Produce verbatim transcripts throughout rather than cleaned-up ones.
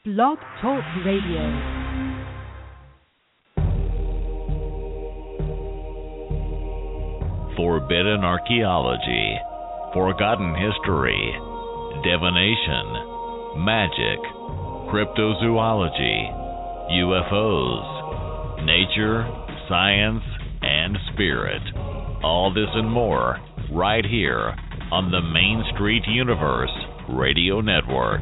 Blog Talk Radio. Forbidden archaeology, forgotten history, divination, magic, cryptozoology, U F Os, nature, science, and spirit. All this and more right here on the Main Street Universe Radio Network.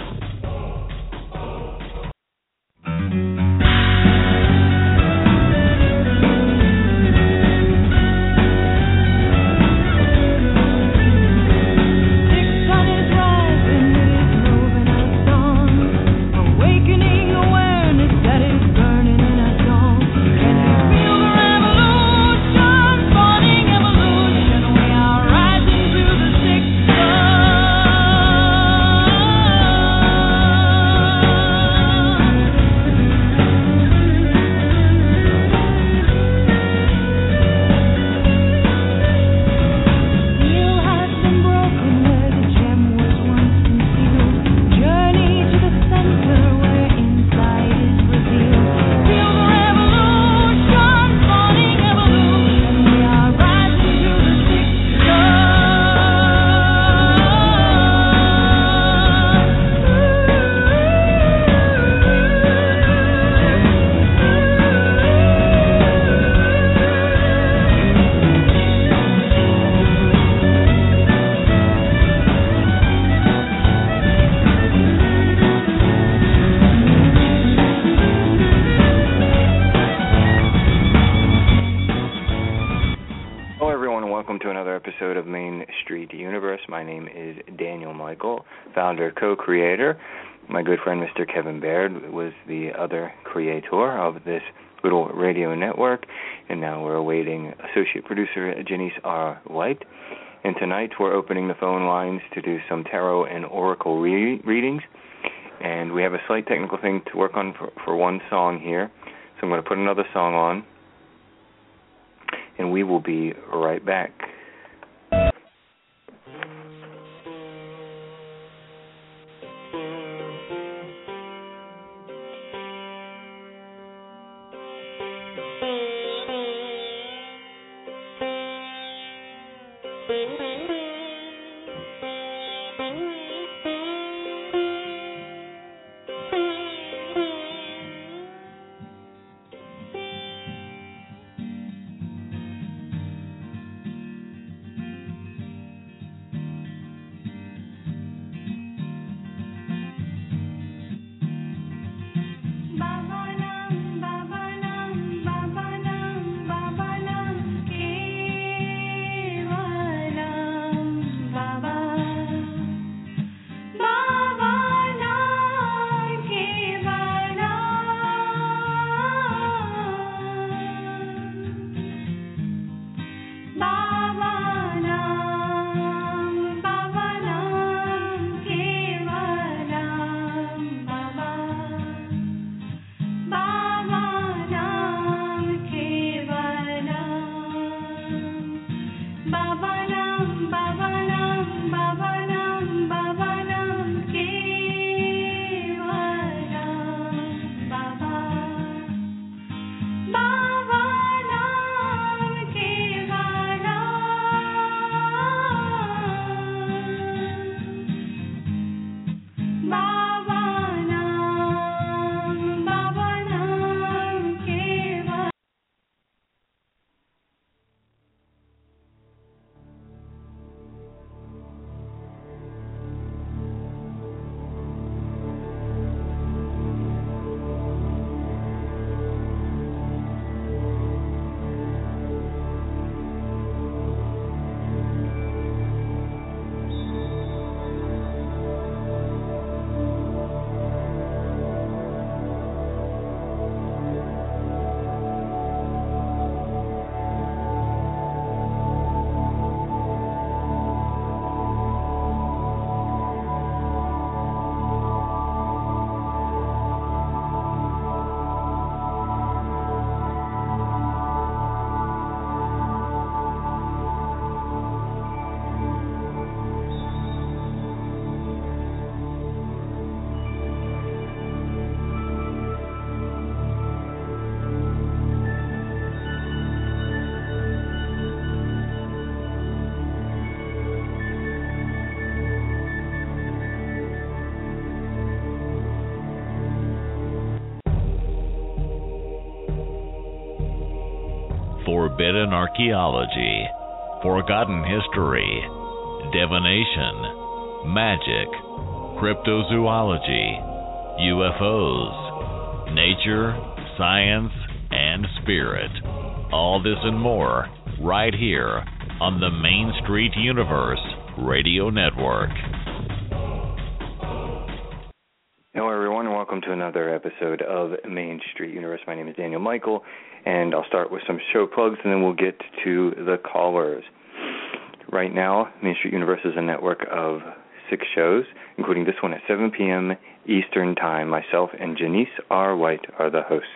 Founder, co-creator. My good friend Mister Kevin Baird was the other creator of this little radio network, and now we're awaiting associate producer Janice R. White. And tonight we're opening the phone lines to do some tarot and oracle re- readings, and we have a slight technical thing to work on for, for one song here, so I'm going to put another song on, and we will be right back. forbidden archaeology, forgotten history, divination, magic, cryptozoology, U F Os, nature, science, and spirit. All this and more right here on the Main Street Universe Radio Network. Hello, everyone, and welcome to another episode of Main Street Universe. My name is Daniel Michael, and I'll start with some show plugs, and then we'll get to the callers. Right now, Main Street Universe is a network of six shows, including this one at seven p.m. Eastern Time. Myself and Janice R. White are the hosts.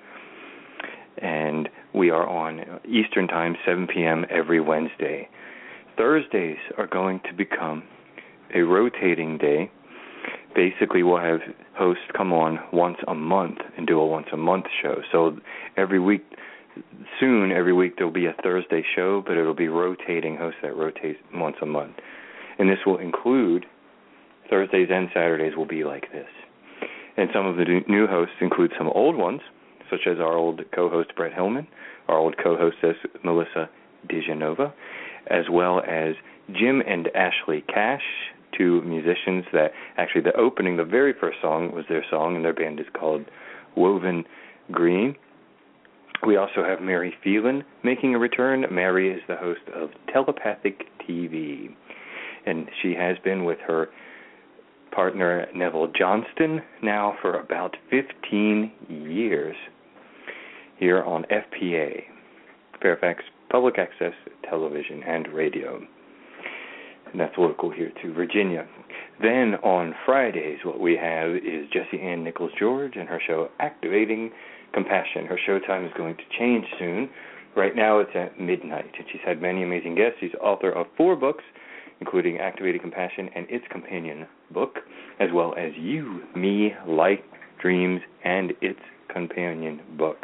And we are on Eastern Time, seven p.m. every Wednesday. Thursdays are going to become a rotating day. Basically, we'll have hosts come on once a month and do a once-a-month show. So every week, soon, every week, there'll be a Thursday show, but it'll be rotating hosts that rotate once a month. And this will include, Thursdays and Saturdays will be like this. And some of the new hosts include some old ones, such as our old co-host Brett Hillman, our old co-hostess Melissa DeGenova, as well as Jim and Ashley Cash, two musicians that actually the opening, the very first song was their song, and their band is called Woven Green. We also have Mary Phelan making a return. Mary is the host of Telepathic T V, and she has been with her partner Neville Johnston now for about fifteen years here on F P A, Fairfax Public Access Television and Radio. And that's local here to Virginia. Then on Fridays, what we have is Jessie Ann Nichols-George and her show Activating Compassion. Her show time is going to change soon. Right now it's at midnight, and she's had many amazing guests. She's author of four books, including Activating Compassion and its companion book, as well as You, Me, Light, Dreams, and its companion book.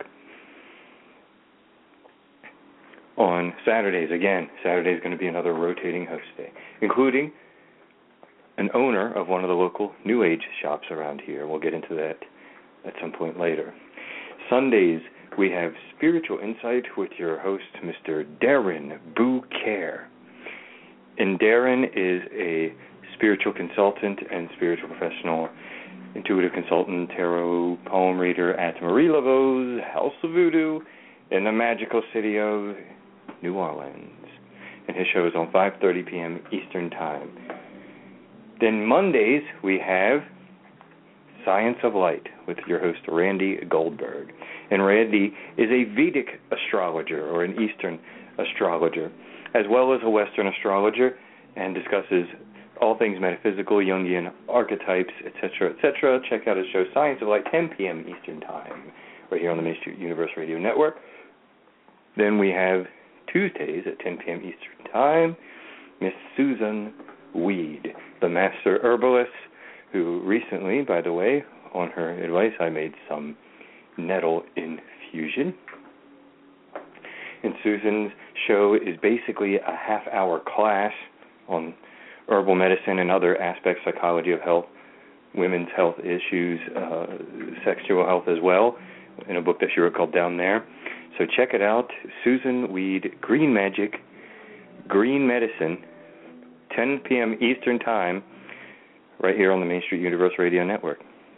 On Saturdays, again, Saturday is going to be another rotating host day, including an owner of one of the local New Age shops around here. We'll get into that at some point later. Sundays, we have Spiritual Insight with your host, Mister Darren Bouquet. And Darren is a spiritual consultant and spiritual professional, intuitive consultant, tarot poem reader at Marie Laveau's House of Voodoo in the magical city of New Orleans. And his show is on five thirty p.m. Eastern Time. Then Mondays, we have Science of Light with your host, Randy Goldberg. And Randy is a Vedic astrologer, or an Eastern astrologer, as well as a Western astrologer, and discusses all things metaphysical, Jungian archetypes, et cetera, et cetera. Check out his show, Science of Light, ten p.m. Eastern Time, right here on the Main Street Universe Radio Network. Then we have Tuesdays at ten p.m. Eastern Time, Miss Susan Weed, the master herbalist, who recently, by the way, on her advice, I made some nettle infusion. And Susan's show is basically a half-hour class on herbal medicine and other aspects, psychology of health, women's health issues, uh, sexual health as well, in a book that she wrote called Down There. So check it out, Susan Weed, Green Magic, Green Medicine, ten p.m. Eastern Time, right here on the Main Street Universe Radio Network.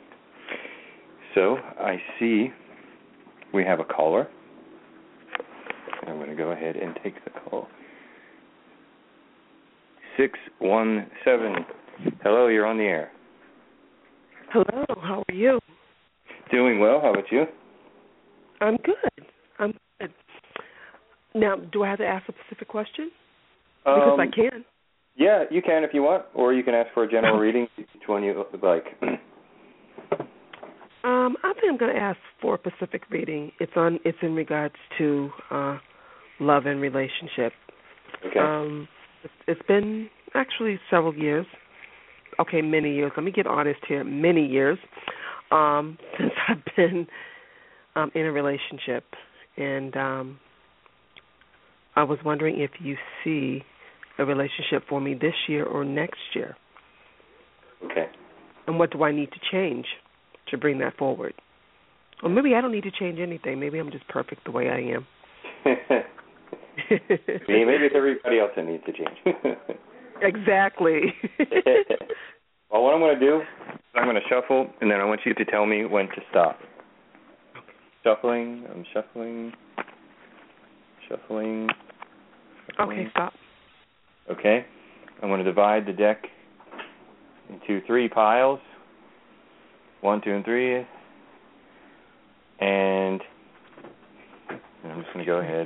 So I see we have a caller. I'm going to go ahead and take the call. six one seven. Hello, you're on the air. Hello, how are you? Doing well. How about you? I'm good. I'm good. Now, do I have to ask a specific question? Because um, I can. Yeah, you can if you want, or you can ask for a general reading, which one you would like. um, I think I'm going to ask for a specific reading. It's on. It's in regards to uh, love and relationship. Okay. Um, it's, it's been actually several years. Okay, many years. Let me get honest here. Many years um, since I've been um, in a relationship, and um, I was wondering if you see a relationship for me this year or next year. Okay. And what do I need to change to bring that forward? Or maybe I don't need to change anything. Maybe I'm just perfect the way I am. Maybe it's everybody else that needs to change. Exactly. Well, what I'm going to do is I'm going to shuffle, and then I want you to tell me when to stop. Shuffling, I'm shuffling, shuffling. shuffling. Okay, stop. Okay. I'm going to divide the deck into three piles. One, two, and three. And I'm just going to go ahead.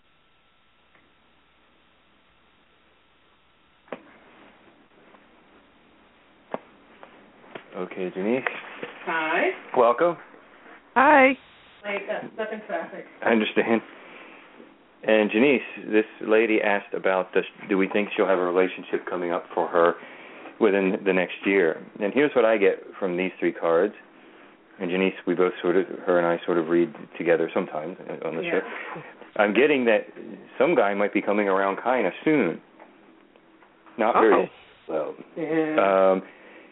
Okay, Janice. Hi. Welcome. Hi. I got stuck in traffic. I understand. And Janice, this lady asked about this, do we think she'll have a relationship coming up for her within the next year? And here's what I get from these three cards. And Janice, we both sort of, her and I sort of read together sometimes on the Yeah. show. I'm getting that some guy might be coming around kind of soon. Not Oh. very well. Yeah. Um,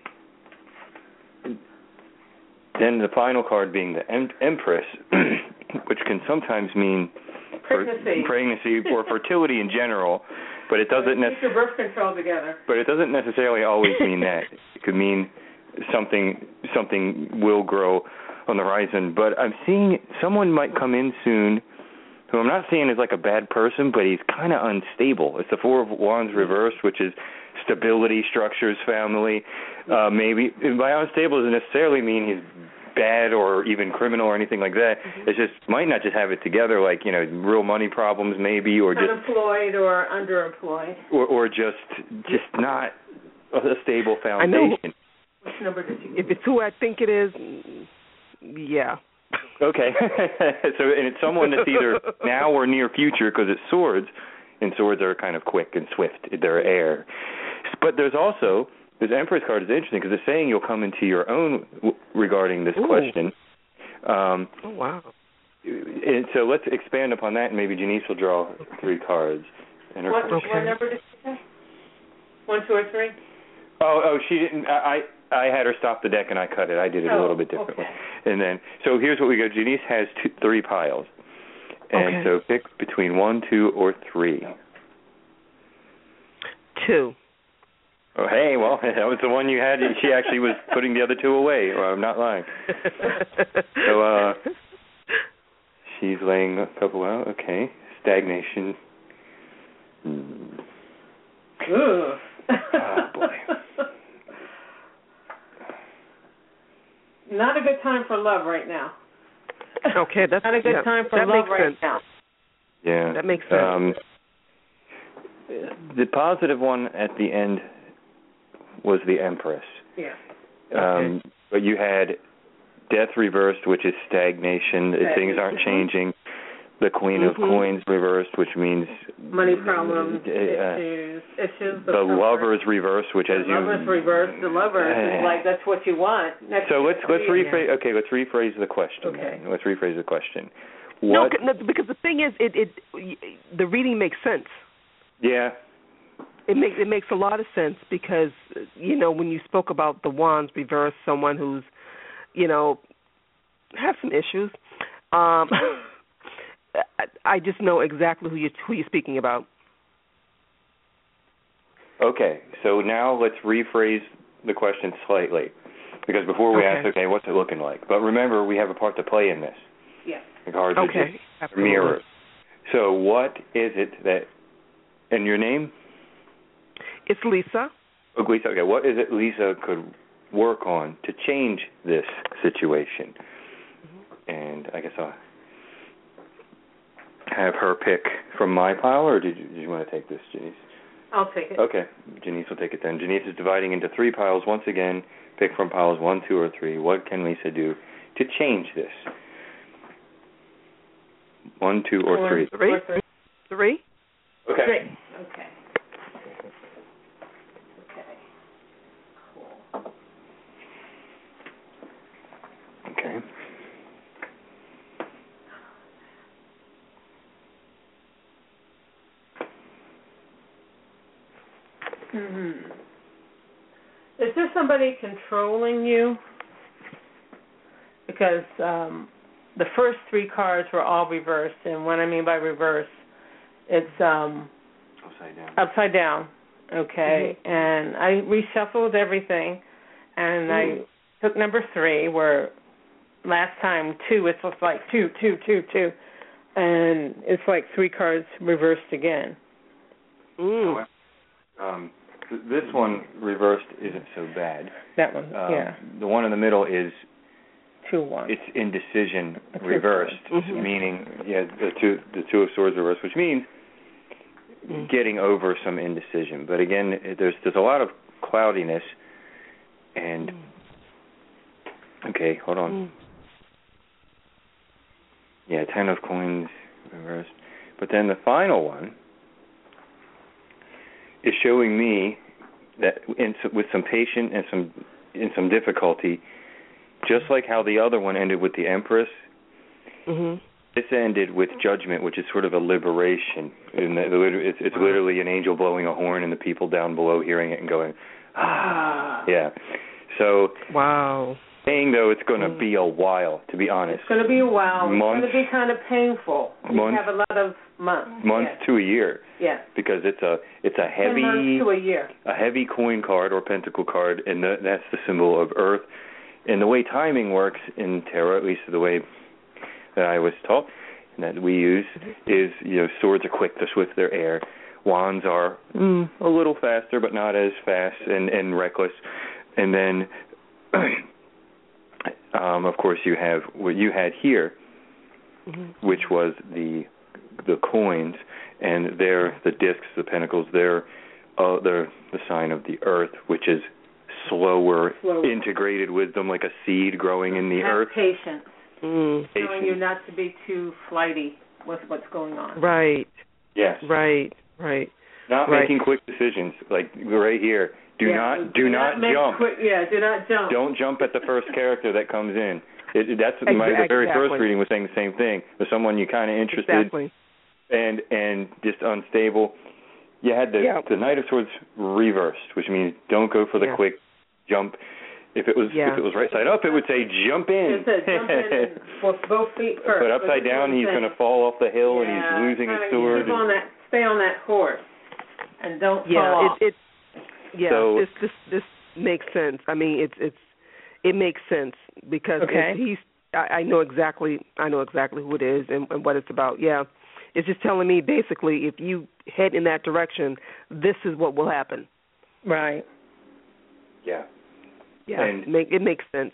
then the final card being the em- Empress, which can sometimes mean Pregnancy. For pregnancy or fertility in general, but it doesn't Keep necessarily. your birth control together. But it doesn't necessarily always mean that. It could mean something something will grow on the horizon. But I'm seeing someone might come in soon, who I'm not seeing as like a bad person, but he's kind of unstable. It's the Four of Wands reversed, which is stability, structures, family. Uh, maybe by unstable doesn't necessarily mean he's bad or even criminal or anything like that. Mm-hmm. It's just might not just have it together, like, you know, real money problems maybe, or just Unemployed or underemployed. or or just just not a stable I foundation. know. Which number did you If it's who I think it is, yeah. Okay. So and it's someone that's either now or near future, because it's swords, and swords are kind of quick and swift. They're air. But there's also this Empress card is interesting because it's saying you'll come into your own w- regarding this Ooh. question. Um, Oh, wow. and so let's expand upon that, and maybe Janice will draw three cards. And her What, question- what number did you say? One, two, or three? Oh, oh, she didn't. I I had her stop the deck and I cut it. I did it Oh, a little bit differently. okay. And then, so here's what we go. Janice has two, three piles, and Okay. so pick between one, two, or three. Two. Oh, hey, well, that was the one you had. She actually was putting the other two away. Well, I'm not lying. So, uh, she's laying a couple out. Okay, stagnation. Hmm. Ooh. Oh, boy. Not a good time for love right now. Okay, that's not a good yeah, time for that love makes right sense. now. Yeah. That makes sense. Um, the positive one at the end was the Empress. Yeah. Um, Okay. But you had Death reversed, which is stagnation. Stagnation. Things aren't changing. The Queen Mhm. of Coins reversed, which means Money problems, uh, issues, issues. the Lovers reversed, which The as you lovers reversed. The lovers is like that's what you want. Next So let's let's three, rephrase. Okay, let's rephrase the question. Okay. Then. Let's rephrase the question. No, What? c- no, because the thing is, it it the reading makes sense. Yeah. It makes it makes a lot of sense because you know when you spoke about the wands reverse, someone who's you know has some issues. Um, I, I just know exactly who you who you're speaking about. Okay, so now let's rephrase the question slightly, because before we Okay. asked, okay, what's it looking like? But remember, we have a part to play in this. Yeah. The cards are Okay, just absolutely. mirrors. So what is it that, and your name? It's Lisa. Oh, Lisa. Okay, what is it Lisa could work on to change this situation? Mm-hmm. And I guess I'll have her pick from my pile, or did you, did you want to take this, Janice? I'll take it. Okay, Janice will take it then. Janice is dividing into three piles. Once again, pick from piles one, two, or three. What can Lisa do to change this? One, two, or One, three? Three. or three. Three. Okay. Three. Okay. Okay. Cool. Okay. Hmm. Is there somebody controlling you? Because um, the first three cards were all reversed, and what I mean by reverse, it's um, upside down. Upside down, okay. Mm-hmm. And I reshuffled everything, and mm. I took number three, where last time two, it was like two, two, two, two, and it's like three cards reversed again. Mm. Um, this one reversed isn't so bad. That one, um, yeah. The one in the middle is two one. It's indecision reversed, mm-hmm. meaning yeah, the two the two of swords reversed, which means mm. getting over some indecision. But again, there's there's a lot of cloudiness, and mm. okay, hold on. Mm. Yeah, ten of coins reversed, but then the final one is showing me that in, with some patience and some in some difficulty, just like how the other one ended with the Empress, mm-hmm. this ended with judgment, which is sort of a liberation. And it's, it's literally an angel blowing a horn and the people down below hearing it and going, ah. Yeah. So, wow. Saying, though, it's going to mm. be a while, to be honest. It's going to be a while. Months, it's going to be kind of painful. Months, you have a lot of months. Months yes. to a year. Yes. Because it's a it's a heavy Ten months to a year. A heavy coin card or pentacle card, and the, that's the symbol of Earth. And the way timing works in tarot, at least the way that I was taught and that we use, is, you know, swords are quick to swift their air. Wands are mm, a little faster, but not as fast and, and reckless. And then, um, of course, you have what you had here, mm-hmm. which was the the coins, and they're the discs, the pentacles. They're uh, they're the sign of the Earth, which is slower, slower, integrated wisdom, like a seed growing in the Have earth. Patience. Mm. Showing you not to be too flighty with what's going on. Right. Yes. Right. Right. Not right. making quick decisions, like right here. Do yeah, not, do, do not, not jump. Quick, yeah, do not jump. Don't jump at the first character that comes in. It, it, that's exactly. my the very first reading was saying the same thing. With someone you kind of interested exactly. and and just unstable. You had the yeah. the Knight of Swords reversed, which means don't go for the yeah. quick jump. If it was yeah. if it was right side up, it would say jump in. It said jump in with both feet first. But upside down, he's going to fall off the hill yeah, and he's losing his sword. Keep on that, stay on that horse, and don't yeah, fall off. It, it, yeah, so, this this this makes sense. I mean, it's it's it makes sense because okay. it, he's. I, I know exactly. I know exactly who it is and, and what it's about. Yeah, it's just telling me basically if you head in that direction, this is what will happen. Right. Yeah. Yeah, and, make, it makes sense.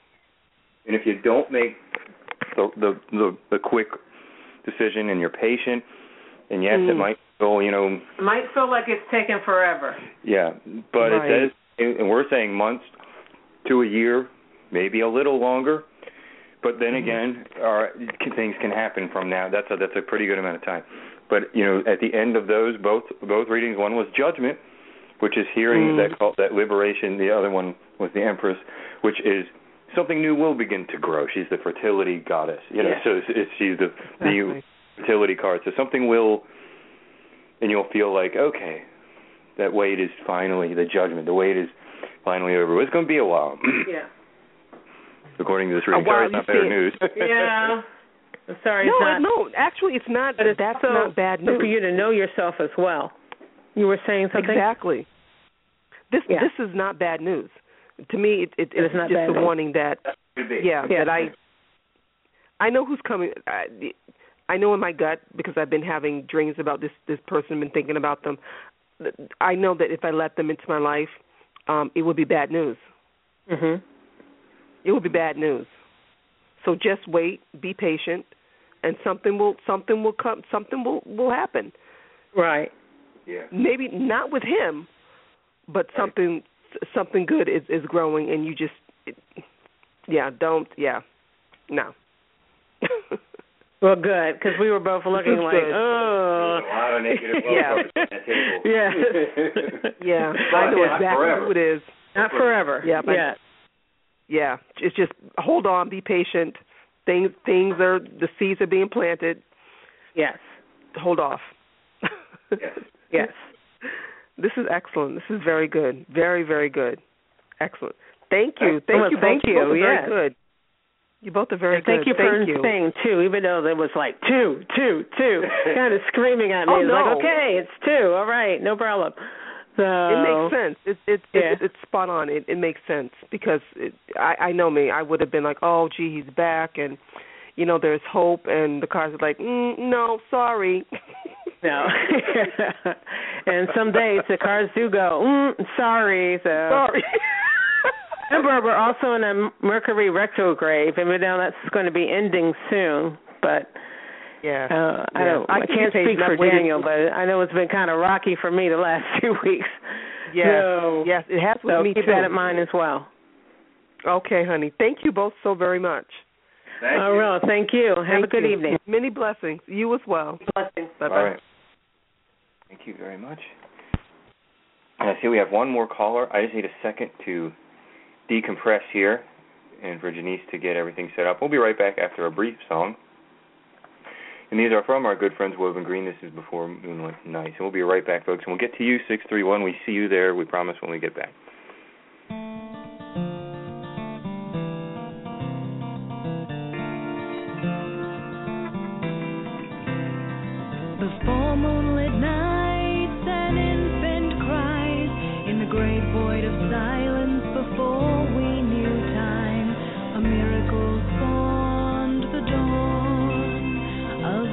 And if you don't make the the, the, the quick decision and you're patient, and yes, mm. it might feel, you know... It might feel like it's taken forever. Yeah, but right. it says, and we're saying months to a year, maybe a little longer, but then mm. again, our, things can happen from now. That's a, that's a pretty good amount of time. But, you know, at the end of those, both both readings, one was Judgment, which is hearing mm. that call, that liberation. The other one was the Empress, which is something new will begin to grow. She's the fertility goddess, you know. Yeah. So it's, it's, she's the, exactly. the fertility card. So something will, and you'll feel like, okay, that wait is finally the judgment. The wait is finally over. It's going to be a while. Yeah. According to this reading, sorry, it's not better news. Yeah. I'm sorry. No, it's not, no. Actually, it's not. But it's that's so, not bad news. For you to know yourself as well. You were saying something? Exactly. This yeah. this is not bad news. To me, it, it, it it's not just bad a news. warning that, yeah, yeah, that I I know who's coming. I, I know in my gut, because I've been having dreams about this, this person, been thinking about them. I know that if I let them into my life, um, it would be bad news. Mm-hmm. It would be bad news. So just wait, be patient, and something will something will come. Something will, will happen. Right. Yeah. Maybe not with him, but something something good is, is growing, and you just, it, yeah, don't, yeah, no. Well, good, because we were both looking like, good. oh. There's a lot of negative yeah. on that table. Yeah. Yeah, I know yeah, exactly forever. who it is. Not forever. Yeah, but, yeah. Yeah, it's just hold on, be patient. Things, things are, the seeds are being planted. Yes. Hold off. Yes. Yes. This is excellent. This is very good. Very, very good. Excellent. Thank you. Thank well, you. Thank both, you. both yes. Very good. You both are very and thank good. You for thank you for saying two, even though there was like two, two, two, kind of screaming at me. Oh, it's no. like, okay, it's two. All right, no problem. So it makes sense. It, it, yeah. it, it's spot on. It, it makes sense because it, I, I know me. I would have been like, oh, gee, he's back, and you know, there's hope, and the cards are like, mm, no, sorry. No. And some days the cards do go, mm, sorry. So. Sorry. Remember, we're also in a Mercury retrograde, and we know that's going to be ending soon, but. Yeah, uh, I yeah. don't. I, I can't speak for Daniel, but I know it's been kind of rocky for me the last few weeks. Yes, so, yes, it has with so me keep too. that in mind as well. Okay, honey. Thank you both so very much. Thank All you. right, thank you. Have Thank a good you. evening. Many blessings. You as well. Blessings. Bye-bye. All right. Thank you very much. And I see we have one more caller. I just need a second to decompress here and for Janice to get everything set up. We'll be right back after a brief song. And these are from our good friends Woven Green. This is Before Moonlit Nights. And we'll be right back, folks. And we'll get to you, six three one. We see you there. We promise when we get back. Before moonlit nights, an infant cries in the great void of silence. Before we knew time, a miracle spawned the dawn of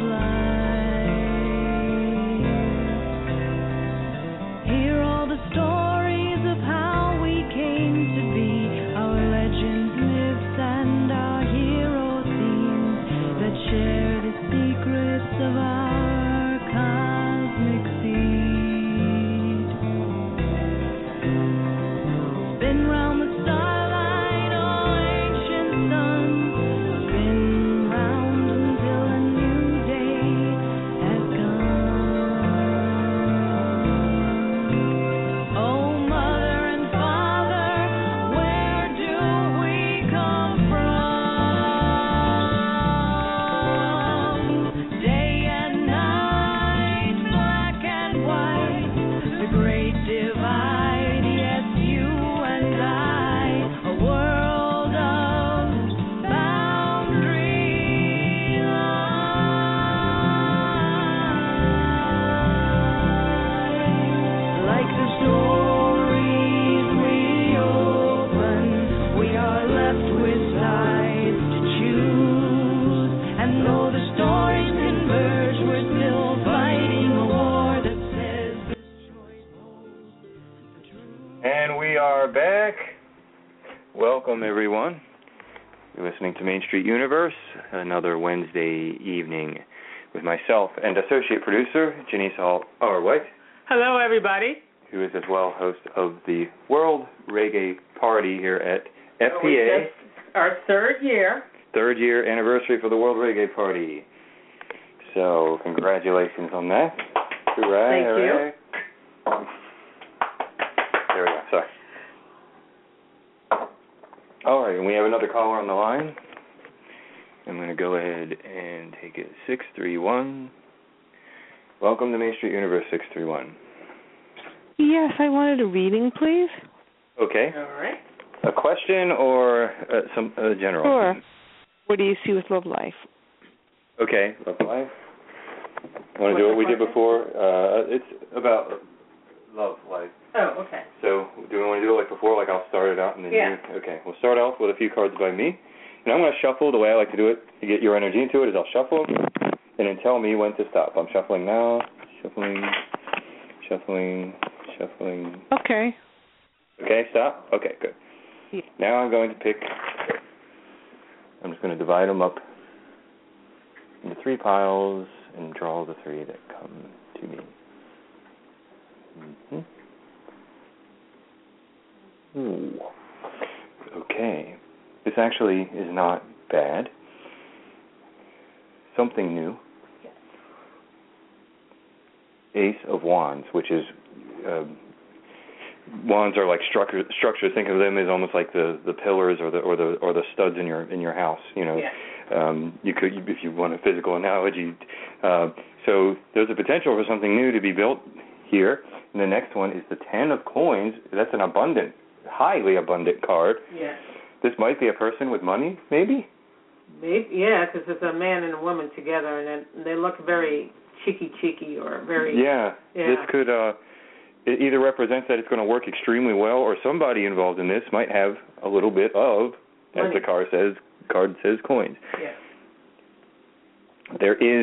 life. Hear all the stories of how we came to be, our legends, myths, and our hero themes that share the secrets of our cosmic seed. Spin round the starlight, oh ancient sun, spin round until a new day has come. Oh mother and father, where do we come from? Day and night, black and white, the great divide, yes, you and I, a world of boundary lines. Like the stories we open, we are left with sides to choose. And though the stories converge, we're still fighting a war that says this choice holds the truth. And we are back. Welcome, everyone. You're listening to Main Street Universe, another Wednesday evening with myself and associate producer Janice Hall White, Hello, everybody. who is as well host of the World Reggae Party here at F P We A. just- Our third year. Third year anniversary for the World Reggae Party. So, congratulations on that. Hooray, Thank you. hooray. There we go, sorry. All right, and we have another caller on the line. I'm going to go ahead and take it. six three one. Welcome to Main Street Universe, six three one. Yes, I wanted a reading, please. Okay. All right. A question or uh, some uh, general? Sure. What do you see with love life? Okay, love life. Want to do what we did before? Uh, it's about love life. Oh, okay. So, do we want to do it like before? Like I'll start it out and then Yeah. you? Okay, we'll start off with a few cards by me. And I'm going to shuffle. The way I like to do it to get your energy into it is I'll shuffle and then tell me when to stop. I'm shuffling now, shuffling, shuffling, shuffling. Okay. Okay, stop? Okay, good. Yeah. Now I'm going to pick, I'm just going to divide them up into three piles and draw the three that come to me. Mm-hmm. Ooh. Okay. This actually is not bad. Something new. Ace of Wands, which is uh, wands are like structure, structure. Think of them as almost like the, the pillars or the or the or the studs in your in your house. You know, Yeah. um, you could if you want a physical analogy. Uh, so there's a potential for something new to be built here. And the next one is the Ten of Coins. That's an abundant, highly abundant card. Yeah. This might be a person with money, maybe. Maybe, yeah, because it's a man and a woman together, and they look very cheeky, cheeky, or very. Yeah, yeah. This could uh, it either represents that it's going to work extremely well, or somebody involved in this might have a little bit of, as money. the card says, card says, coins. Yeah. There is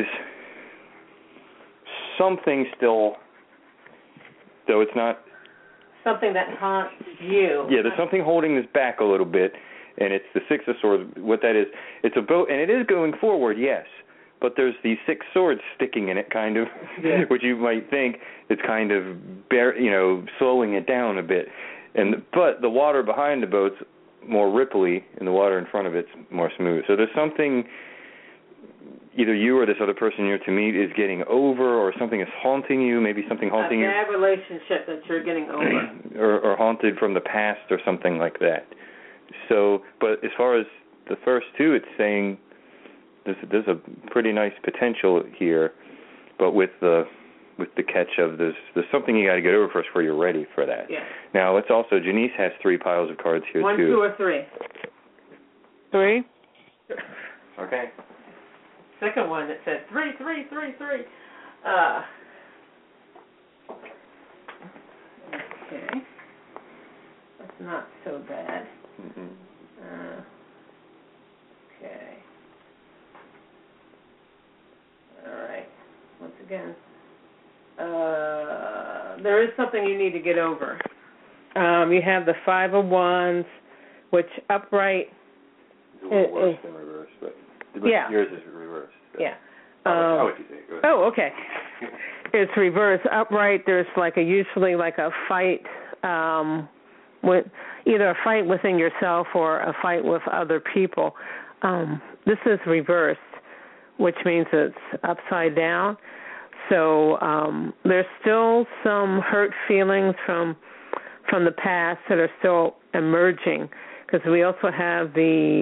something still, though it's not. Something that haunts you. Yeah, there's something holding this back a little bit, and it's the Six of Swords. What that is, it's a boat, and it is going forward, yes, but there's these six swords sticking in it, kind of, yeah. which you might think it's kind of, bear, you know, slowing it down a bit. And but the water behind the boat's more ripply, and the water in front of it's more smooth. So there's something. Either you or this other person you're to meet is getting over, or something is haunting you, maybe something haunting you. A bad relationship that you're getting over. or, or haunted from the past or something like that. So, but as far as the first two, it's saying there's, there's a pretty nice potential here, but with the with the catch of there's, there's something you got to get over first before you're ready for that. Yeah. Now, let's also, Janice has three piles of cards here, One, too. One, two, or three? Three. Okay. Second one that says three, three, three, three. Uh, okay. That's not so bad. Mm-hmm. Uh, okay. All right. Once again, uh, there is something you need to get over. Um, you have the Five of Wands, which upright. It's a little it, worse it, than reverse, but yeah. yours is reversed. So. Yeah. Um, Um, how would you say? Go ahead. Oh, okay. It's reverse. Upright, there's like a usually like a fight um, with either a fight within yourself or a fight with other people. Um, this is reversed, which means it's upside down. So um, there's still some hurt feelings from from the past that are still emerging, because we also have the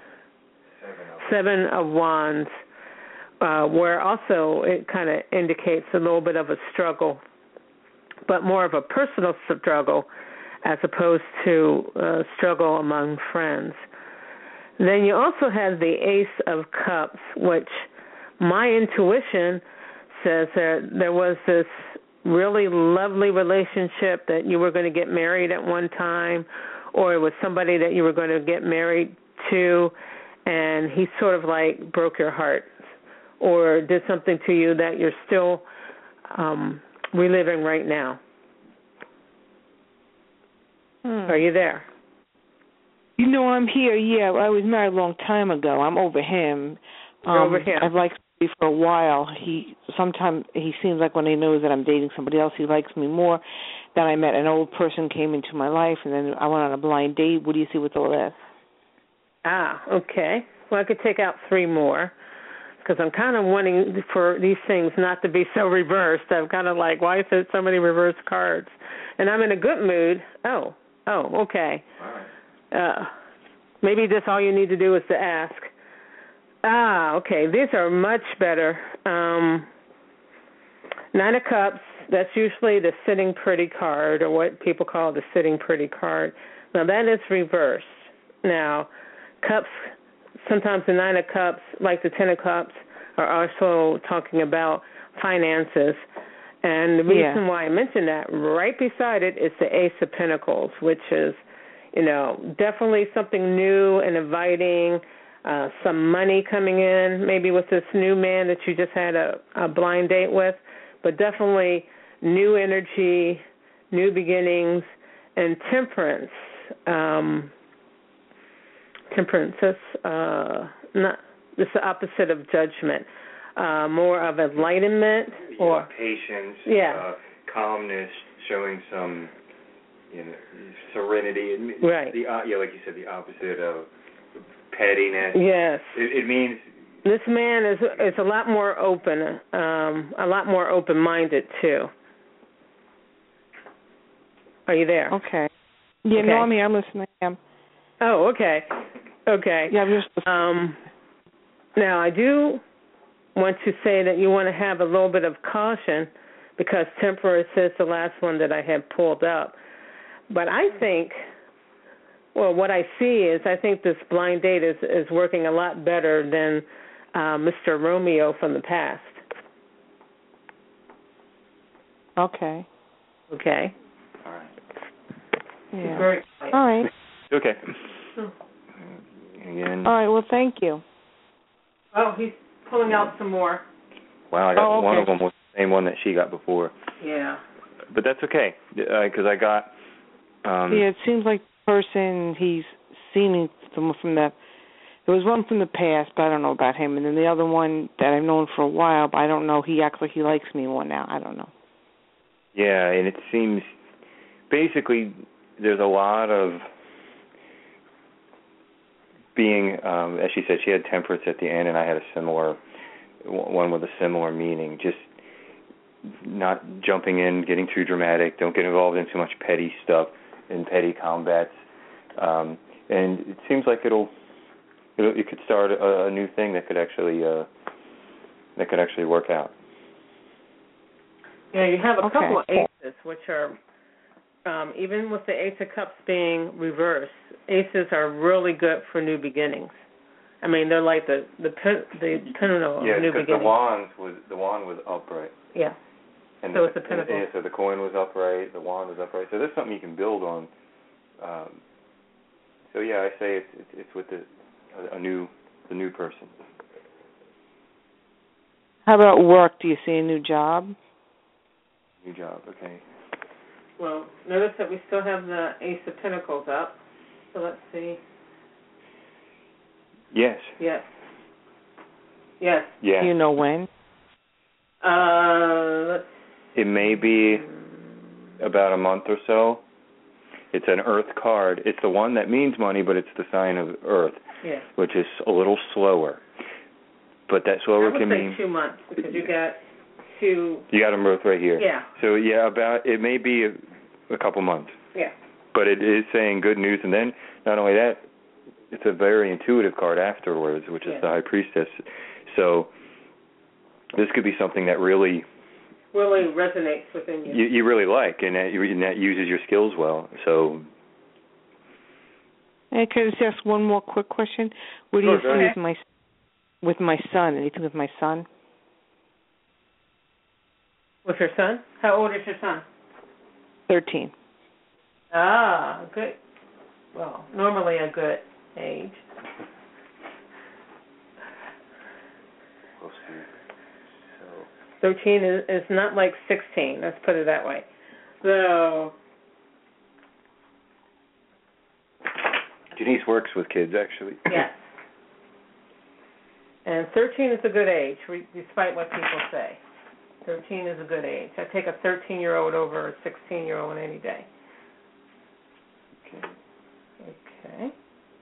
Seven of Wands, uh, where also it kind of indicates a little bit of a struggle, but more of a personal struggle as opposed to a struggle among friends. Then you also have the Ace of Cups, which my intuition says that there was this really lovely relationship that you were going to get married at one time, or it was somebody that you were going to get married to, and he sort of like broke your heart or did something to you that you're still um, reliving right now. Hmm. Are you there? You know, I'm here. Yeah, I was married a long time ago. I'm over him. Um, You're over him. I've liked him for a while. He sometimes he seems like when he knows that I'm dating somebody else, he likes me more. Then I met an old person, came into my life, and then I went on a blind date. What do you see with all this? Ah, okay. Well, I could take out three more, because I'm kind of wanting for these things not to be so reversed. I'm kind of like, why is there so many reversed cards? And I'm in a good mood. Oh, oh, okay. All right. Uh, maybe that's all you need to do is to ask. Ah, okay. These are much better. Um, Nine of Cups, that's usually the sitting pretty card, or what people call the sitting pretty card. Now, that is reversed. Now, Cups, sometimes the Nine of Cups, like the Ten of Cups, are also talking about finances. And the reason Yeah. why I mentioned that, right beside it is the Ace of Pentacles, which is, you know, definitely something new and inviting, uh, some money coming in, maybe with this new man that you just had a, a blind date with, but definitely new energy, new beginnings, and temperance. Um, temperance is uh, not, it's the opposite of judgment. Uh, more of enlightenment, Yeah, or patience, yeah. uh, calmness, showing some, you know, serenity. It, Right. The uh, yeah, like you said, the opposite of pettiness. Yes. It, it means This man is is a lot more open, um, a lot more open-minded too. Are you there? Okay. Yeah, Okay. no, I'm here. I'm listening. I'm, Oh, okay. Okay. yeah, I'm just. Um, now, I do want to say that you want to have a little bit of caution, because Temperance is the last one that I had pulled up. But I think well, what I see is I think this blind date is, is working a lot better than uh, Mister Romeo from the past. Okay. Okay. All right. Yeah. Very All right. Okay. Again. All right. Well, thank you. Oh, he's pulling out some more. Wow, I got Oh, okay. one of them was the same one that she got before. Yeah. But that's okay, because uh, I got... Um, yeah, it seems like the person he's seeming from, from the... There was one from the past, but I don't know about him. And then the other one that I've known for a while, but I don't know. He acts like he likes me more now. I don't know. Yeah, and it seems... Basically, there's a lot of... Being, um, as she said, she had temperance at the end, and I had a similar... One with a similar meaning. Just not jumping in, getting too dramatic. Don't get involved in too much petty stuff and petty combats. Um, and it seems like it'll, it'll it could start a, a new thing that could actually uh, that could actually work out. Yeah, you have a Okay. couple of aces, which are um, even with the Ace of Cups being reversed, aces are really good for new beginnings. I mean, they're like the the the pinnacle Yeah, of new because beginnings. the wand was the wand was upright. Yeah. And So the, it's a pinnacle. Yeah, so the coin was upright, the wand was upright. So there's something you can build on. Um, so yeah, I say it's it's, it's with the a, a new the new person. How about work? Do you see a new job? New job, okay. Well, notice that we still have the Ace of Pentacles up. So let's see. Yes. Yes. Yes. Yeah. Do you know when? Uh, let's. It may be about a month or so. It's an Earth card. It's the one that means money, but it's the sign of Earth, Yeah. which is a little slower. But that slower I would can say mean two months because you got two. you got them both right here. Yeah. So yeah, about it may be a, a couple months. Yeah. But it is saying good news, and then not only that, it's a very intuitive card afterwards, which is Yeah. the High Priestess. So this could be something that really Really resonates within you. you, you really like, and that, you, and that uses your skills well. So. Hey, could I just ask one more quick question? What do Sure, you go see ahead. with my with my son? Anything with my son? With your son? How old is your son? Thirteen. Ah, good. Well, normally a good age. We'll see. So. Thirteen is, is not like sixteen. Let's put it that way. So. Denise works with kids, actually. Yes. And thirteen is a good age, re- despite what people say. thirteen is a good age. I take a thirteen-year-old over a sixteen-year-old any day. Okay. Okay.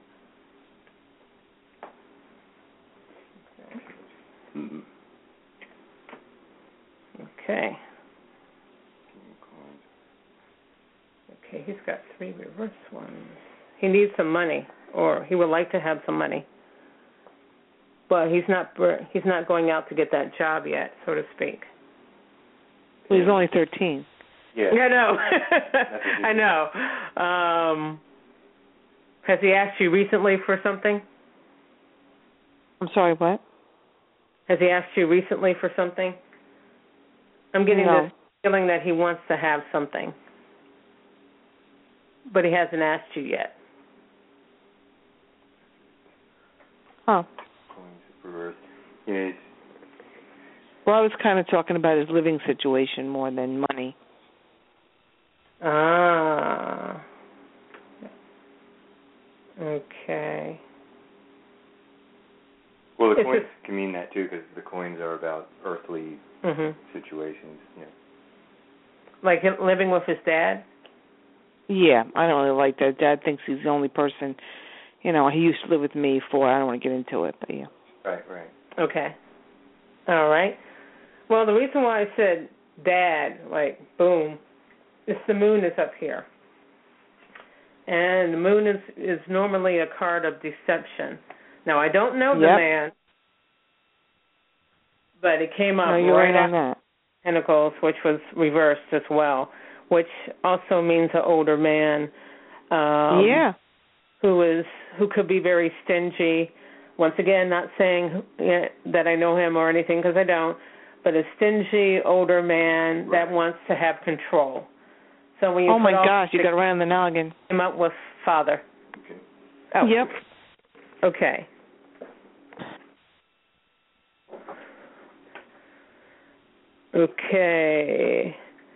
Okay. Mm-mm. Okay. Okay, he's got three reverse ones. He needs some money, or he would like to have some money. But he's not he's not going out to get that job yet, so to speak. Well, he's only thirteen. Yeah. I know. I know. Um, has he asked you recently for something? I'm sorry, what? Has he asked you recently for something? I'm getting No. this feeling that he wants to have something, but he hasn't asked you yet. Oh. Reverse. Yes. Well, I was kind of talking about his living situation more than money. Ah. Okay. Well, the It's coins just- can mean that too, because the coins are about earthly Mhm. situations. Yeah. Like him living with his dad? Yeah, I don't really like that. Dad thinks he's the only person. You know, he used to live with me for. I don't want to get into it, but yeah. Right. Right. Okay. All right. Well, the reason why I said dad, like, boom, is the moon is up here. And the moon is, is normally a card of deception. Now, I don't know the Yep. man, but it came up No, you're right right on after that. Pentacles, which was reversed as well, which also means an older man. Um, Yeah. who is who could be very stingy. Once again, not saying that I know him or anything because I don't, but a stingy older man right. that wants to have control. So when you oh my gosh, you got right on the noggin. Came up with father. Okay. Oh. Yep. Okay. Okay.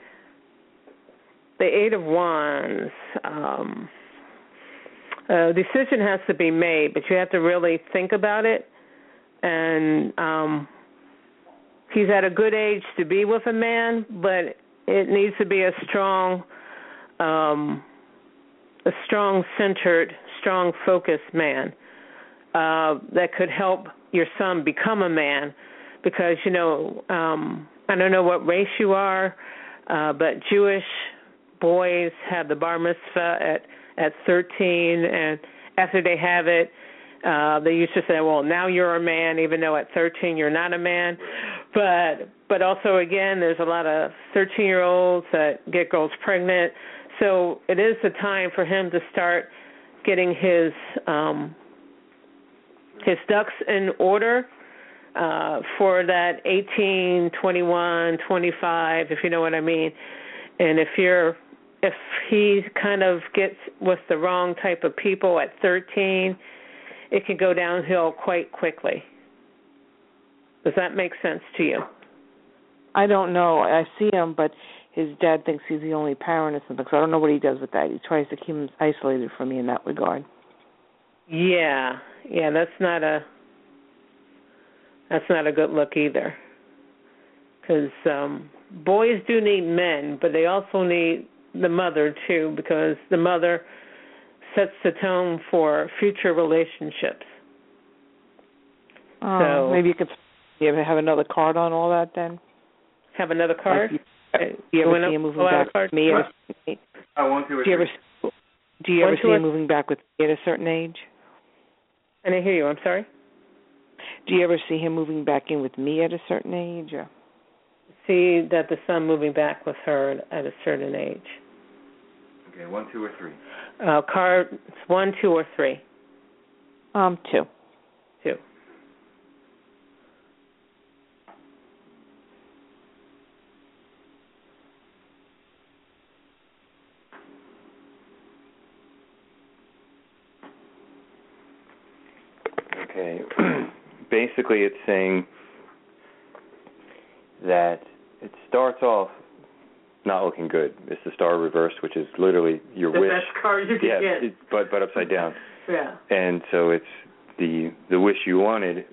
The Eight of Wands. Um, a decision has to be made, but you have to really think about it. And um, he's at a good age to be with a man, but it needs to be a strong, um, a strong centered, strong focused man uh, that could help your son become a man. Because, you know, um, I don't know what race you are, uh, but Jewish boys have the bar mitzvah at, at thirteen, and after they have it, uh, they used to say, well, now you're a man, even though at thirteen you're not a man. But but also, again, there's a lot of thirteen-year-olds that get girls pregnant. So it is the time for him to start getting his um, his ducks in order. Uh, for that eighteen, twenty-one, twenty-five, if you know what I mean. And if you're, if he kind of gets with the wrong type of people at thirteen, it can go downhill quite quickly. Does that make sense to you? I don't know. I see him, but his dad thinks he's the only parent or something, so I don't know what he does with that. He tries to keep him isolated from me in that regard. Yeah, yeah, that's not a... That's not a good look either, because um, boys do need men, but they also need the mother too, because the mother sets the tone for future relationships. Oh, so maybe you could you ever have another card on all that then? Have another card? Like you, do you ever see him moving back with me at a certain age? I want to. Do you ever, do you ever see him moving back with me at a certain age? I didn't hear you. I'm sorry. Do you ever see him moving back in with me at a certain age? Or? See that the son moving back with her at a certain age. Okay, one, two, or three. Uh, card one, two, or three. Um, two. Two. Okay. Basically, it's saying that it starts off not looking good. It's the star reversed, which is literally your the wish. The best card you can yeah, get. It, but but upside down. Yeah. And so it's the the wish you wanted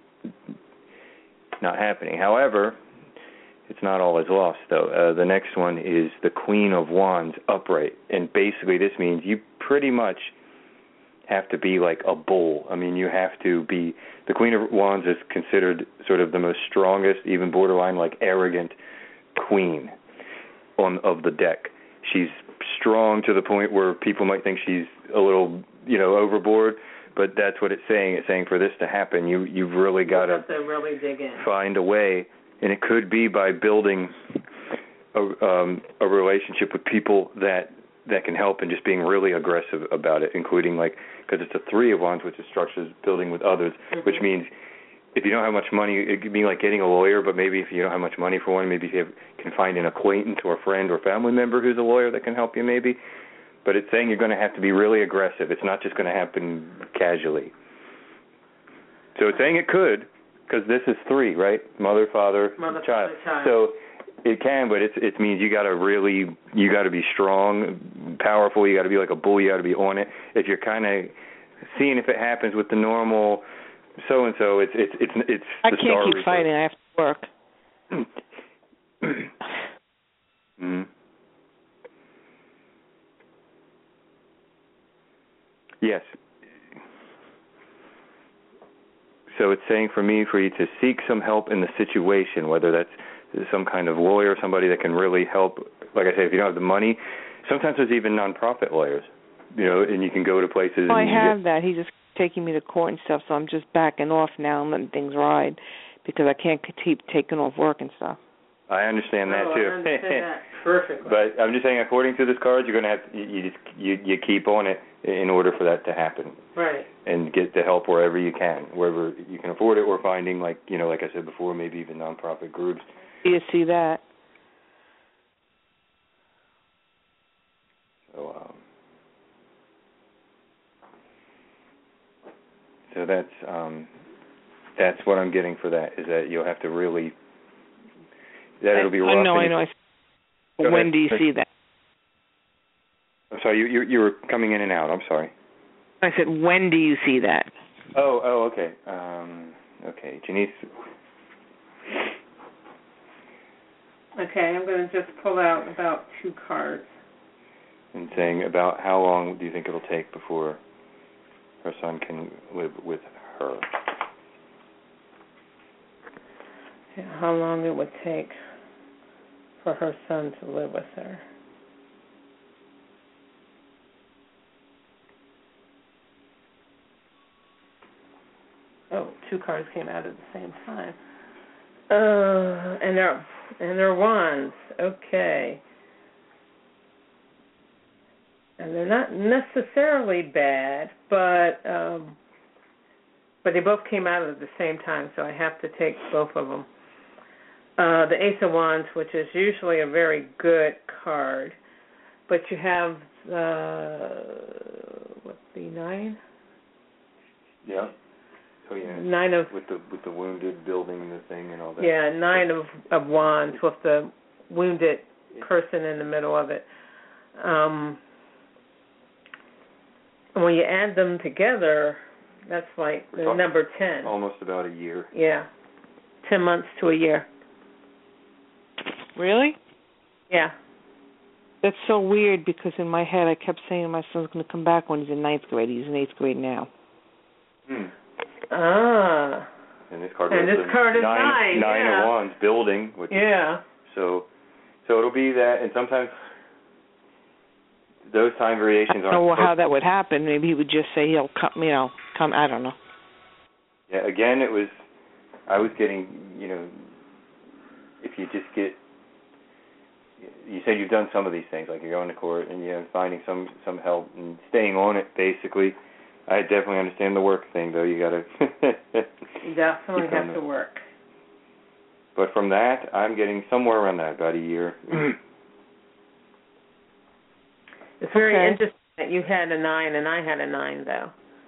not happening. However, it's not all is lost, though. Uh, the next one is the Queen of Wands upright. And basically this means you pretty much have to be like a bull. I mean, you have to be... The Queen of Wands is considered sort of the most strongest, even borderline like arrogant queen on of the deck. She's strong to the point where people might think she's a little, you know, overboard, but that's what it's saying. It's saying for this to happen, you, you've really got to really dig in. Find a way, and it could be by building a, um, a relationship with people that that can help and just being really aggressive about it, including like, because it's a three of wands, which is structures building with others, mm-hmm. which means if you don't have much money, it could be like getting a lawyer, but maybe if you don't have much money for one, maybe if you have, can find an acquaintance or a friend or family member who's a lawyer that can help you maybe. But it's saying you're going to have to be really aggressive. It's not just going to happen casually. So it's saying it could, because this is three, right? Mother, father, Mother, child. Father, child. So it can, but it's, it means you got to really, you got to be strong, powerful. You got to be like a bull. You got to be on it. If you're kind of seeing if it happens with the normal so and so, it's it's it's it's. I the can't star keep research. fighting. I have to work. mm-hmm. Yes. So it's saying for me, for you to seek some help in the situation, whether that's some kind of lawyer, somebody that can really help. Like I say, if you don't have the money, sometimes there's even nonprofit lawyers, you know, and you can go to places. Well, and I have get, that. He's just taking me to court and stuff, so I'm just backing off now and letting things ride because I can't keep taking off work and stuff. I understand that oh, too. I understand that perfectly. But I'm just saying, according to this card, you're going to have to, you, you just you you keep on it in order for that to happen. Right. And get the help wherever you can, wherever you can afford it, or finding, like you know, like I said before, maybe even nonprofit groups. You see that? So, um, so that's um, that's what I'm getting for that. Is that you'll have to really that it'll be rough. I know, I know. I, when ahead. do you see that? I'm sorry, you, you you were coming in and out. I'm sorry. I said, when do you see that? Oh, oh, okay. Um, okay, Janice. Okay, I'm going to just pull out about two cards. And saying about how long do you think it'll take before her son can live with her? Yeah, how long it would take for her son to live with her. Oh, two cards came out at the same time. Uh, and they're and they're wands. Okay. And they're not necessarily bad, but um, but they both came out at the same time, so I have to take both of them. Uh, the Ace of Wands, which is usually a very good card, but you have the what the nine? Yeah. Oh yeah. Nine of with the with the wounded building the thing and all that. Yeah, nine of, of wands with the wounded person in the middle of it. Um, and when you add them together, that's like the talking number ten. Almost about a year. Yeah, ten months to a year. Really? Yeah. That's so weird because in my head I kept saying my son's going to come back when he's in ninth grade. He's in eighth grade now. Hmm. Ah. And this card, and this card is nine, nine. Nine yeah. of Wands, building. Which yeah. Is, so, so it'll be that, and sometimes those time variations I don't aren't. know how that would happen. Maybe he would just say he'll come. You know, come. I don't know. Yeah. Again, it was. I was getting. You know, if you just get. You said you've done some of these things, like you're going to court and you know finding some some help and staying on it. Basically, I definitely understand the work thing, though. You got to. You definitely have to work. But from that, I'm getting somewhere around that, about a year. It's very okay. interesting that you had a nine and I had a nine, though.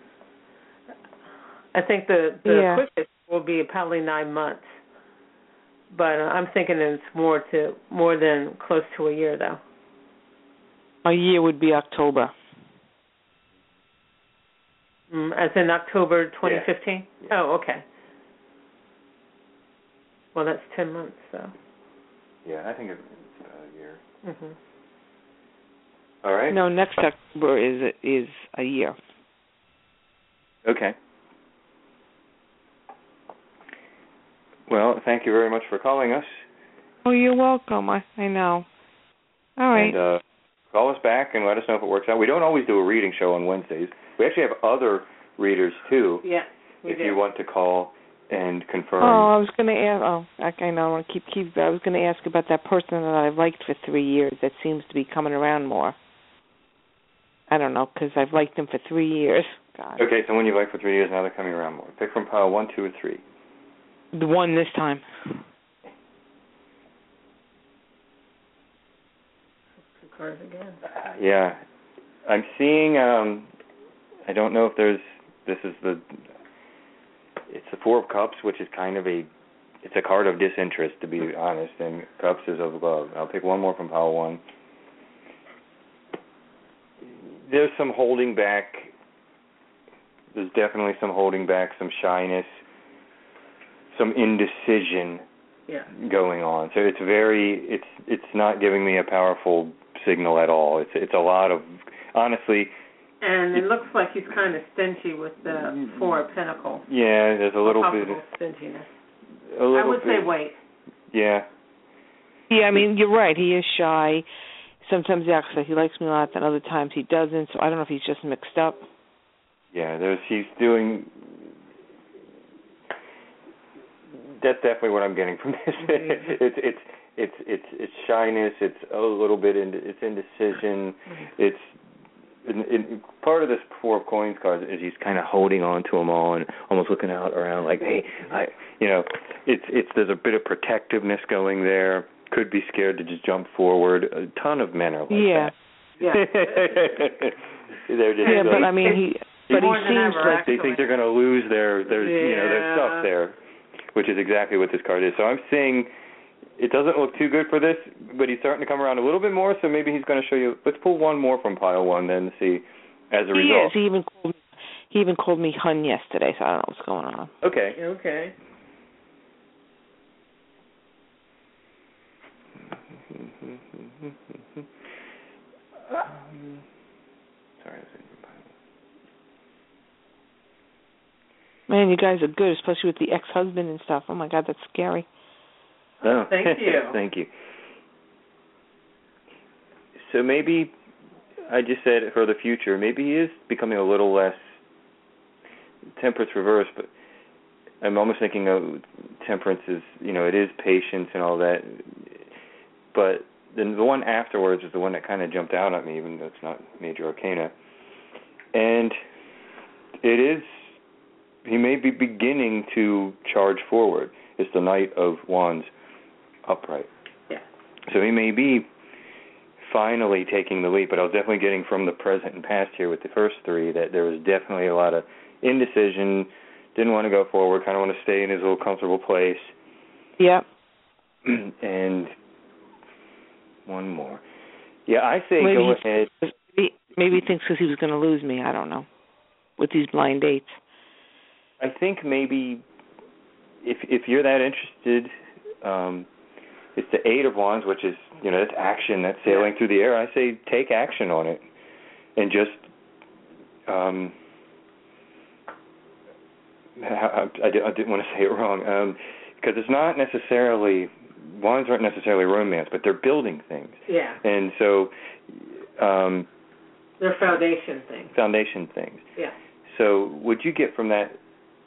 I think the the yeah. quickest will be probably nine months. But uh, I'm thinking it's more to more than close to a year, though. A year would be October. Mm, as in October twenty fifteen? Yeah. Yeah. Oh, okay. Well, that's ten months, so. Yeah, I think it's about a year. Mhm. All right. No, next October is is a year. Okay. Well, thank you very much for calling us. Oh, you're welcome. I, I know. All right. And uh, call us back and let us know if it works out. We don't always do a reading show on Wednesdays. We actually have other readers, too. Yeah, we If do. you want to call and confirm. Oh, I was going to ask. Oh, I, I know. I keep keep. I was going to ask about that person that I've liked for three years. That seems to be coming around more. I don't know because I've liked them for three years. God. Okay, so when you've liked for three years, now they're coming around more. Pick from pile one, two, or three. The one this time. Two cards again. Uh, yeah, I'm seeing. Um, I don't know if there's. This is the. It's the Four of Cups, which is kind of a. It's a card of disinterest, to be honest, and Cups is of love. I'll pick one more from pile one. There's some holding back. There's definitely some holding back, some shyness, some indecision yeah. going on. So it's very. It's it's not giving me a powerful signal at all. It's it's a lot of honestly. And it looks like he's kind of stingy with the Four of Pentacles. Yeah, there's a little bit of stinginess. a little I would bit, say wait. Yeah. Yeah, I mean, you're right. He is shy. Sometimes he acts like he likes me a lot, then other times he doesn't. So I don't know if he's just mixed up. Yeah, there's he's doing. That's definitely what I'm getting from this. Mm-hmm. it's it's it's it's it's shyness. It's a little bit into it's indecision. It's in, in, part of this Four of Coins card is he's kind of holding on to them all and almost looking out around like, hey, I, you know, it's it's there's a bit of protectiveness going there. Could be scared to just jump forward. A ton of men are like yeah. that. Yeah. They're just yeah, like, but I mean, he but he seems ever, like they think they're going to lose their their yeah. you know their stuff there, which is exactly what this card is. So I'm saying it doesn't look too good for this, but he's starting to come around a little bit more. So maybe he's going to show you. Let's pull one more from pile one then to see as a he result. is. He even called me, he even called me hun yesterday, so I don't know what's going on. Okay. Okay. Um, sorry. Man, you guys are good, especially with the ex-husband and stuff. Oh my God, that's scary. Oh, thank you. Thank you. So maybe I just said for the future, maybe he is becoming a little less temperance reverse, but I'm almost thinking of temperance is, you know, it is patience and all that. But then the one afterwards is the one that kind of jumped out at me, even though it's not major arcana. And it is, he may be beginning to charge forward. It's the Knight of Wands upright. Yeah. So he may be finally taking the leap, but I was definitely getting from the present and past here with the first three that there was definitely a lot of indecision, didn't want to go forward, kind of want to stay in his little comfortable place. Yeah. And one more. Yeah, I say maybe go he, ahead. Maybe, maybe he thinks because he was going to lose me. I don't know. With these blind dates. I think maybe if if you're that interested, um, it's the Eight of Wands, which is, you know, that's action, that's sailing through the air. I say take action on it and just, um, I, I, I didn't want to say it wrong, um, because it's not necessarily, wands aren't necessarily romance, but they're building things. Yeah. And so, um, they're foundation things. Foundation things. Yeah. So would you get from that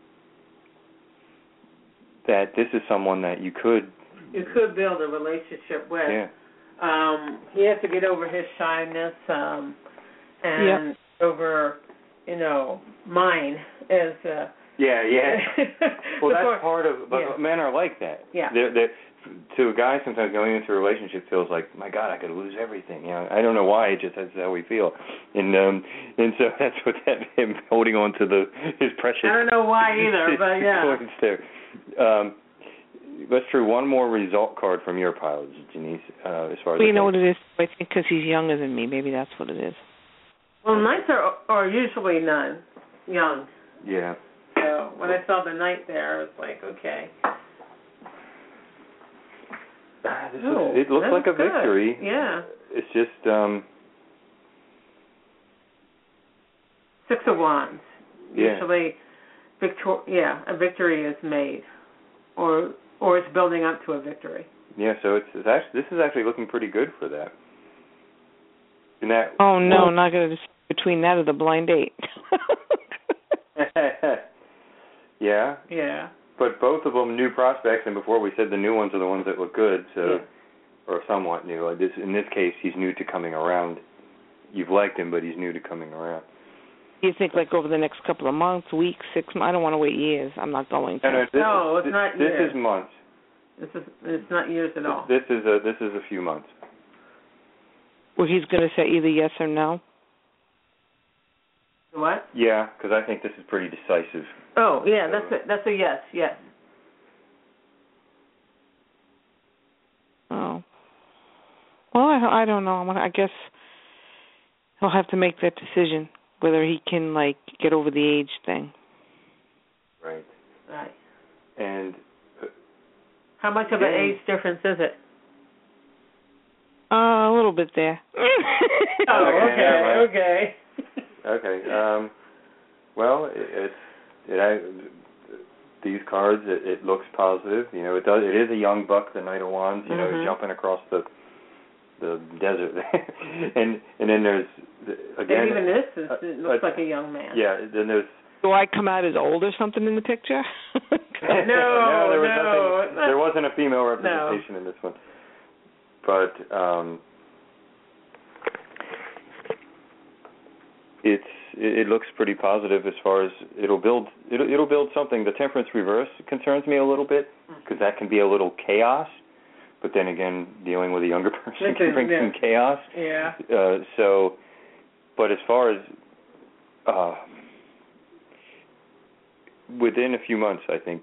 that this is someone that you could you could build a relationship with? Yeah. Um, he has to get over his shyness, um, and yep. over, you know, mine as uh Yeah, yeah. Well, that's part of, but yeah. men are like that. Yeah. They're, they're, to a guy, sometimes going into a relationship feels like, my God, I could lose everything. You know, I don't know why. It just that's how we feel, and um, and so that's what that him holding on to the his precious. I don't know why either, but yeah. Coins there. Um, let's try one more result card from your pile, Janice. Uh, as far as well, you know what it is. I think because he's younger than me, maybe that's what it is. Well, knights are are usually none young. Yeah. So when I saw the knight there, I was like, okay. Uh, this oh, is, it looks like a good. victory. Yeah. It's just um, Six of Wands. Yeah. Usually, victor- yeah, a victory is made, or or it's building up to a victory. Yeah, so it's, it's actually this is actually looking pretty good for that. And that. Oh no, well, not going to between that or the blind date. Yeah. Yeah. But both of them new prospects, and before we said the new ones are the ones that look good, so Yeah. or somewhat new. Like this, in this case, he's new to coming around. You've liked him, but he's new to coming around. You think like over the next couple of months, weeks, six months? I don't want to wait years. I'm not going to. No, no, this, No, it's this, not This years. is months. This is it's not years at all. This is a this is a few months. Where he's going to say either yes or no. What? Yeah, because I think this is pretty decisive. Oh, yeah, that's a, that's a yes, yes. Oh. Well, I, I don't know. I guess he'll have to make that decision whether he can like get over the age thing. Right. Right. And uh, how much of an age difference is it? Uh, a little bit there. oh, okay, okay. Okay. Um, well, it, it's it, I, these cards. It, it looks positive. You know, it does. It is a young buck, the Knight of Wands. You mm-hmm. know, jumping across the the desert, and and then there's again. And even this is, it looks uh, like a young man. Yeah. Then there's. Do I come out as old or something in the picture? no, no, there was no. nothing. There wasn't a female representation no. in this one. but um, it's it, it looks pretty positive as far as it'll build it'll, it'll build something. The temperance reverse concerns me a little bit because that can be a little chaos. But then again, dealing with a younger person can bring yeah. some chaos. Yeah. Uh, so, but as far as uh, within a few months, I think,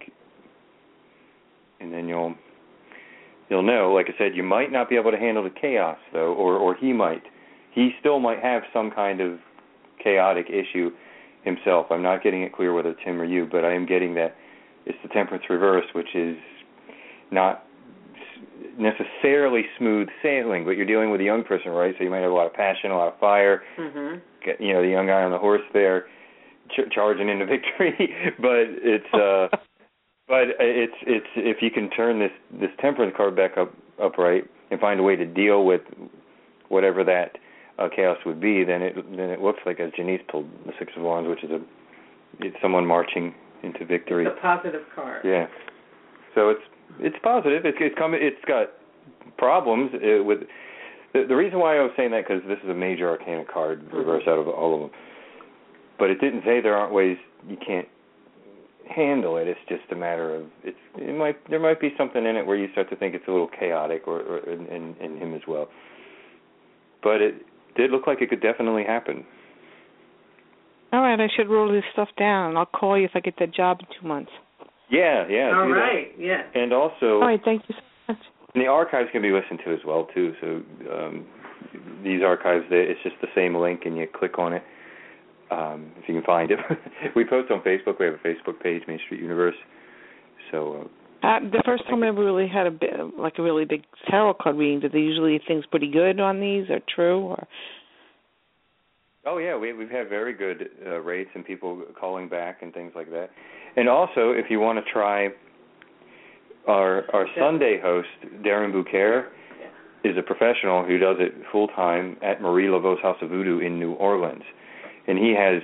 and then you'll you'll know. Like I said, you might not be able to handle the chaos though, or or he might. He still might have some kind of chaotic issue himself. I'm not getting it clear whether it's him or you, but I am getting that it's the temperance reverse, which is not necessarily smooth sailing, but you're dealing with a young person, right? So you might have a lot of passion, a lot of fire. Mm-hmm. Get, you know, the young guy on the horse there ch- charging into victory. but it's uh, but it's it's if you can turn this this temperance card back up upright and find a way to deal with whatever that uh, chaos would be, then it then it looks like, as Janice pulled, the Six of Wands, which is a it's someone marching into victory. It's a positive card. Yeah. So it's it's positive. It's it's coming. It's got problems uh, with the, the reason why I was saying that, because this is a major arcana card, reverse out of all of them. But it didn't say there aren't ways you can't handle it. It's just a matter of it's. It might there might be something in it where you start to think it's a little chaotic, or, or in, in, in him as well. But it did look like it could definitely happen. All right, I should roll this stuff down. I'll call you if I get that job in two months. Yeah, yeah. All do right, that. yeah. And also, all right, thank you so much. And the archives can be listened to as well too. So um, these archives, it's just the same link, and you click on it um, if you can find it. We post on Facebook. We have a Facebook page, Main Street Universe. So uh, uh, the first time I ever really had a bit, like a really big tarot card reading. Do they usually things pretty good on these, or true, or? Oh yeah, we we've had very good uh, rates and people calling back and things like that. And also, if you want to try, our our Sunday host, Darren Bouquer, is a professional who does it full time at Marie Laveau's House of Voodoo in New Orleans, and he has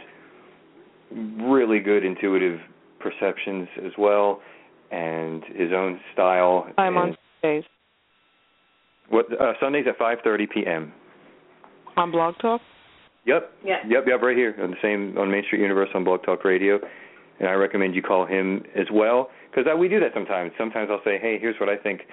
really good intuitive perceptions as well, and his own style. I'm on Sundays. What uh, Sundays at five thirty p.m. on Blog Talk. Yep. Yeah. Yep. Yep. Right here on the same on Main Street Universe on Blog Talk Radio, and I recommend you call him as well, because we do that sometimes. Sometimes I'll say, "Hey, here's what I think."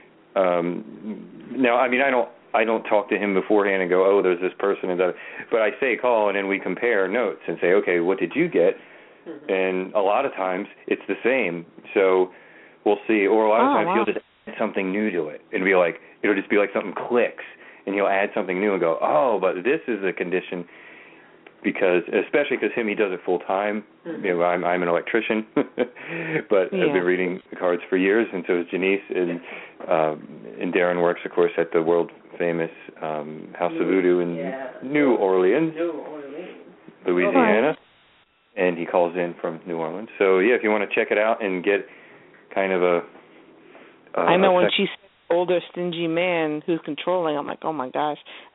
Um, now, I mean, I don't I don't talk to him beforehand and go, "Oh, there's this person," and that. But I say call, and then we compare notes and say, "Okay, what did you get?" Mm-hmm. And a lot of times it's the same. So we'll see. Or a lot of oh, times wow. he'll just add something new to it and be like, it'll just be like something clicks. And he'll add something new and go, oh, but this is a condition, because, especially because him, he does it full time. Mm-hmm. You know, I'm I'm an electrician, but yeah. I've been reading the cards for years, and so is Janice. And um, and Darren works, of course, at the world famous um, House New, of Voodoo in yeah. New Orleans, New Orleans, Louisiana, oh, and he calls in from New Orleans. So yeah, if you want to check it out and get kind of a, uh, I know a when sec- she said older, stingy man who's controlling, I'm like, oh my gosh.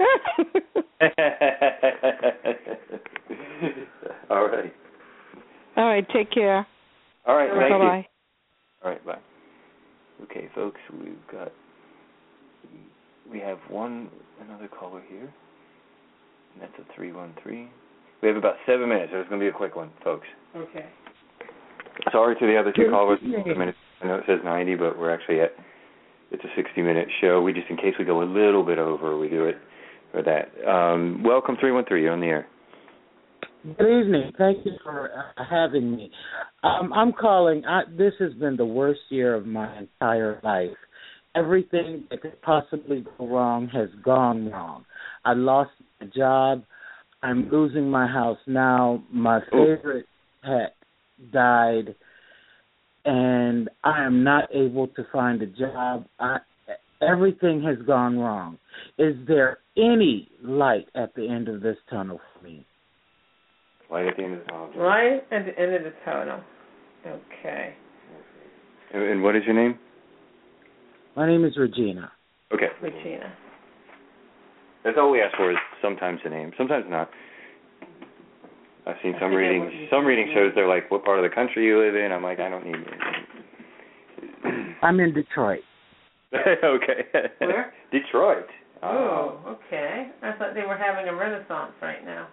All right. All right, take care. All right, thank Bye-bye. you. All right, bye. Okay, folks, we've got, we have one, another caller here, and that's a three one three. We have about seven minutes, so it's going to be a quick one, folks. Okay. Sorry to the other two callers. Minutes. I know it says ninety, but we're actually at, it's a sixty-minute show. We just, in case we go a little bit over, we do it for that. Um, welcome, three one three. You're on the air. Good evening. Thank you for uh, having me. Um, I'm calling. I, this has been the worst year of my entire life. Everything that could possibly go wrong has gone wrong. I lost my job. I'm losing my house now. My favorite pet died, and I am not able to find a job. I, everything has gone wrong. Is there any light at the end of this tunnel for me? Light at the end of the tunnel. Light at the end of the tunnel. Okay. And, and what is your name? My name is Regina. Okay. Regina. That's all we ask for is sometimes the name, sometimes not. I've seen some readings. Some reading shows they're like, what part of the country you live in? I'm like, I don't need it. I'm in Detroit. Okay. Where? Detroit. Oh, okay. I thought they were having a renaissance right now.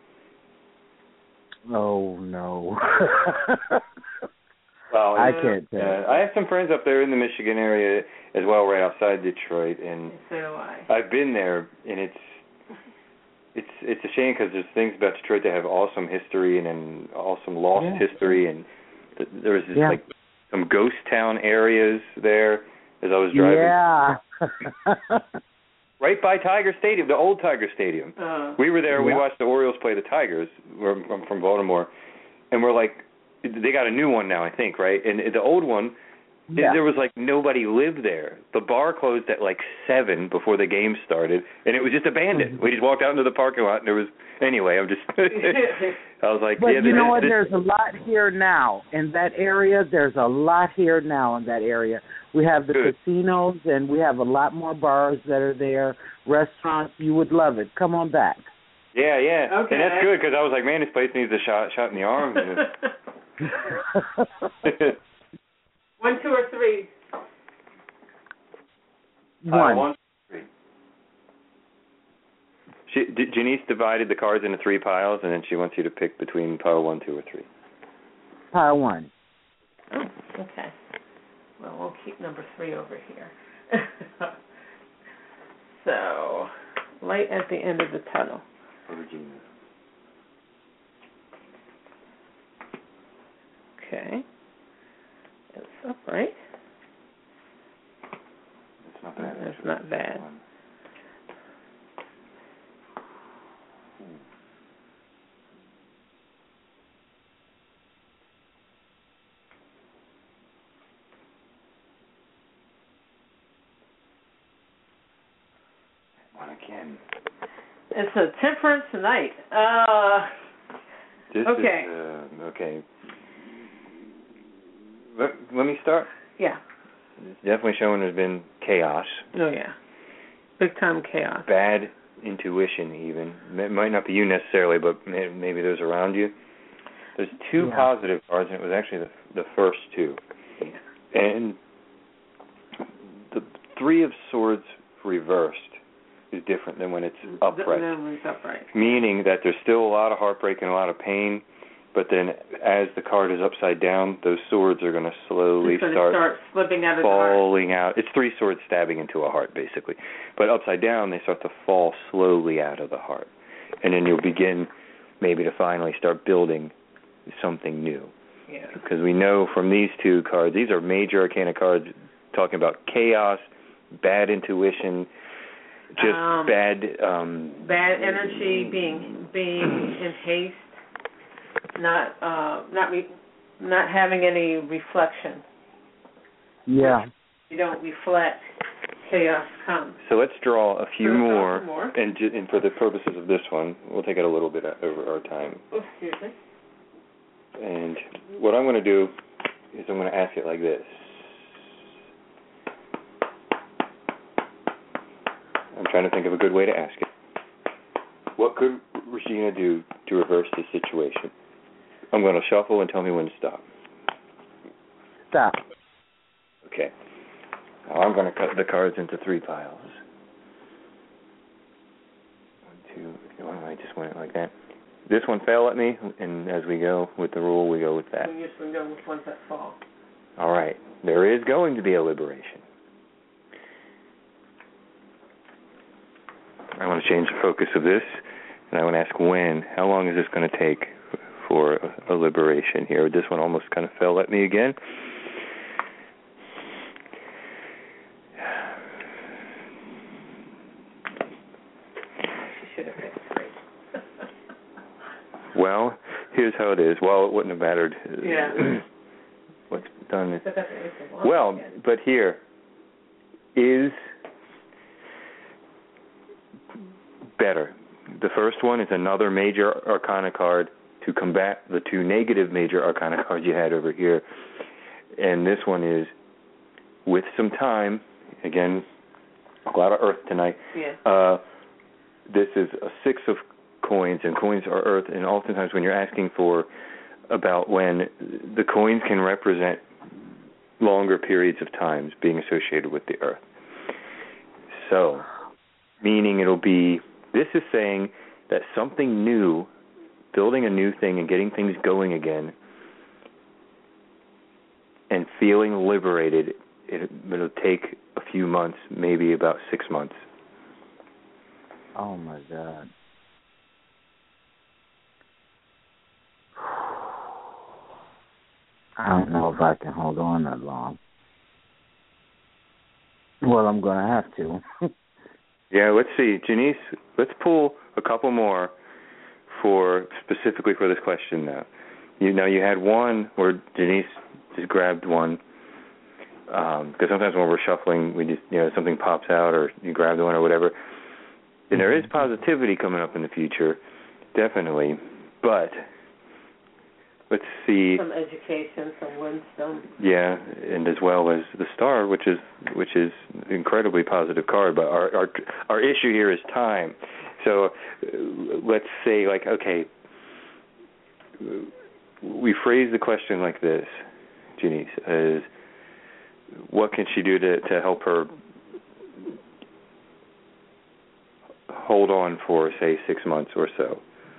Oh no. Well, I can't tell. Uh, I have some friends up there in the Michigan area as well, right outside Detroit, and so do I. I've been there, and it's it's it's a shame because there's things about Detroit that have awesome history and then awesome lost Yeah. history, and th- there was just Yeah. like some ghost town areas there as I was driving. Yeah. Right by Tiger Stadium, the old Tiger Stadium. Uh, We were there. We Yeah. watched the Orioles play the Tigers. We're, I'm from Baltimore, and we're like, they got a new one now, I think, right? And the old one, Yeah. there was like nobody lived there. The bar closed at like seven before the game started, and it was just abandoned. We just walked out into the parking lot, and there was anyway. I'm just, I was like, But yeah, you this, know what? this, There's a lot here now in that area. There's a lot here now in that area. We have the Good. casinos, and we have a lot more bars that are there, restaurants. You would love it. Come on back. yeah, yeah, Okay. and that's good because I was like, man, this place needs a shot, shot in the arm. One, two, or three? One. Uh, one, three. She, D- Janice divided the cards into three piles, and then she wants you to pick between pile one, two, or three. Pile one. Oh, okay. Well, we'll keep number three over here. So, light at the end of the tunnel. Virginia. Okay. It's upright. It's not bad. That's actually. not bad. One. One again. It's a temperance night. Uh, This Okay. Is, uh, okay. Let, let me start. yeah. It's definitely showing there's been chaos, Oh, yeah. Big time chaos. bad intuition even. It might not be you necessarily, but may- maybe those around you. There's two Yeah. positive cards, and it was actually the, the first two. Yeah. And the Three of Swords reversed is different than when it's upright. Then when it's upright. Meaning that there's still a lot of heartbreak and a lot of pain, but then as the card is upside down, those swords are going to slowly It's going to start, start slipping out of the heart. falling out. It's three swords stabbing into a heart, basically. But upside down, they start to fall slowly out of the heart. And then you'll begin maybe to finally start building something new. Yeah. Because we know from these two cards, these are major arcana cards talking about chaos, bad intuition, just Um, bad... Um, Bad energy, being being in haste, not uh, not re- not having any reflection. Yeah. You don't reflect, chaos comes. So let's draw a few Let's draw more, some more. And, ju- and for the purposes of this one, we'll take it a little bit over our time. Oh, excuse me. And what I'm going to do is I'm going to ask it like this. I'm trying to think of a good way to ask it. What could Regina do to reverse this situation? I'm going to shuffle and tell me when to stop. Stop. Okay. Now I'm going to cut the cards into three piles. One, two, three, one. I just went like that. This one fell at me, and as we go with the rule, we go with that. We just go with ones that fall. All right. There is going to be a liberation. I want to change the focus of this, and I want to ask when. How long is this going to take for a, a liberation here? This one almost kind of fell at me again. She should have picked three. Well, here's how it is. Well, it wouldn't have mattered. Yeah. What's done is... But that's the Ace of Wands Well, again. but here is better. The first one is another major arcana card to combat the two negative major arcana cards you had over here. And this one is, with some time, again, a lot of earth tonight. Yeah. Uh, this is a six of coins, and coins are earth, and oftentimes when you're asking for about when the coins can represent longer periods of times being associated with the earth. So, meaning it'll be, this is saying that something new, building a new thing and getting things going again and feeling liberated, it, it'll take a few months, maybe about six months. Oh, my God. I don't know if I can hold on that long. Well, I'm going to have to. Yeah, let's see. Janice, let's pull a couple more for specifically for this question now. You know, you had one where Janice just grabbed one, because um, sometimes when we're shuffling, we just, you know, something pops out or you grab the one or whatever. And there is positivity coming up in the future, definitely. But let's see. Some education, some wisdom. Yeah, and as well as the star, which is which is an incredibly positive card. But our our our issue here is time. So uh, let's say, like, okay, we phrase the question like this, Janice, is what can she do to, to help her hold on for, say, six months or so?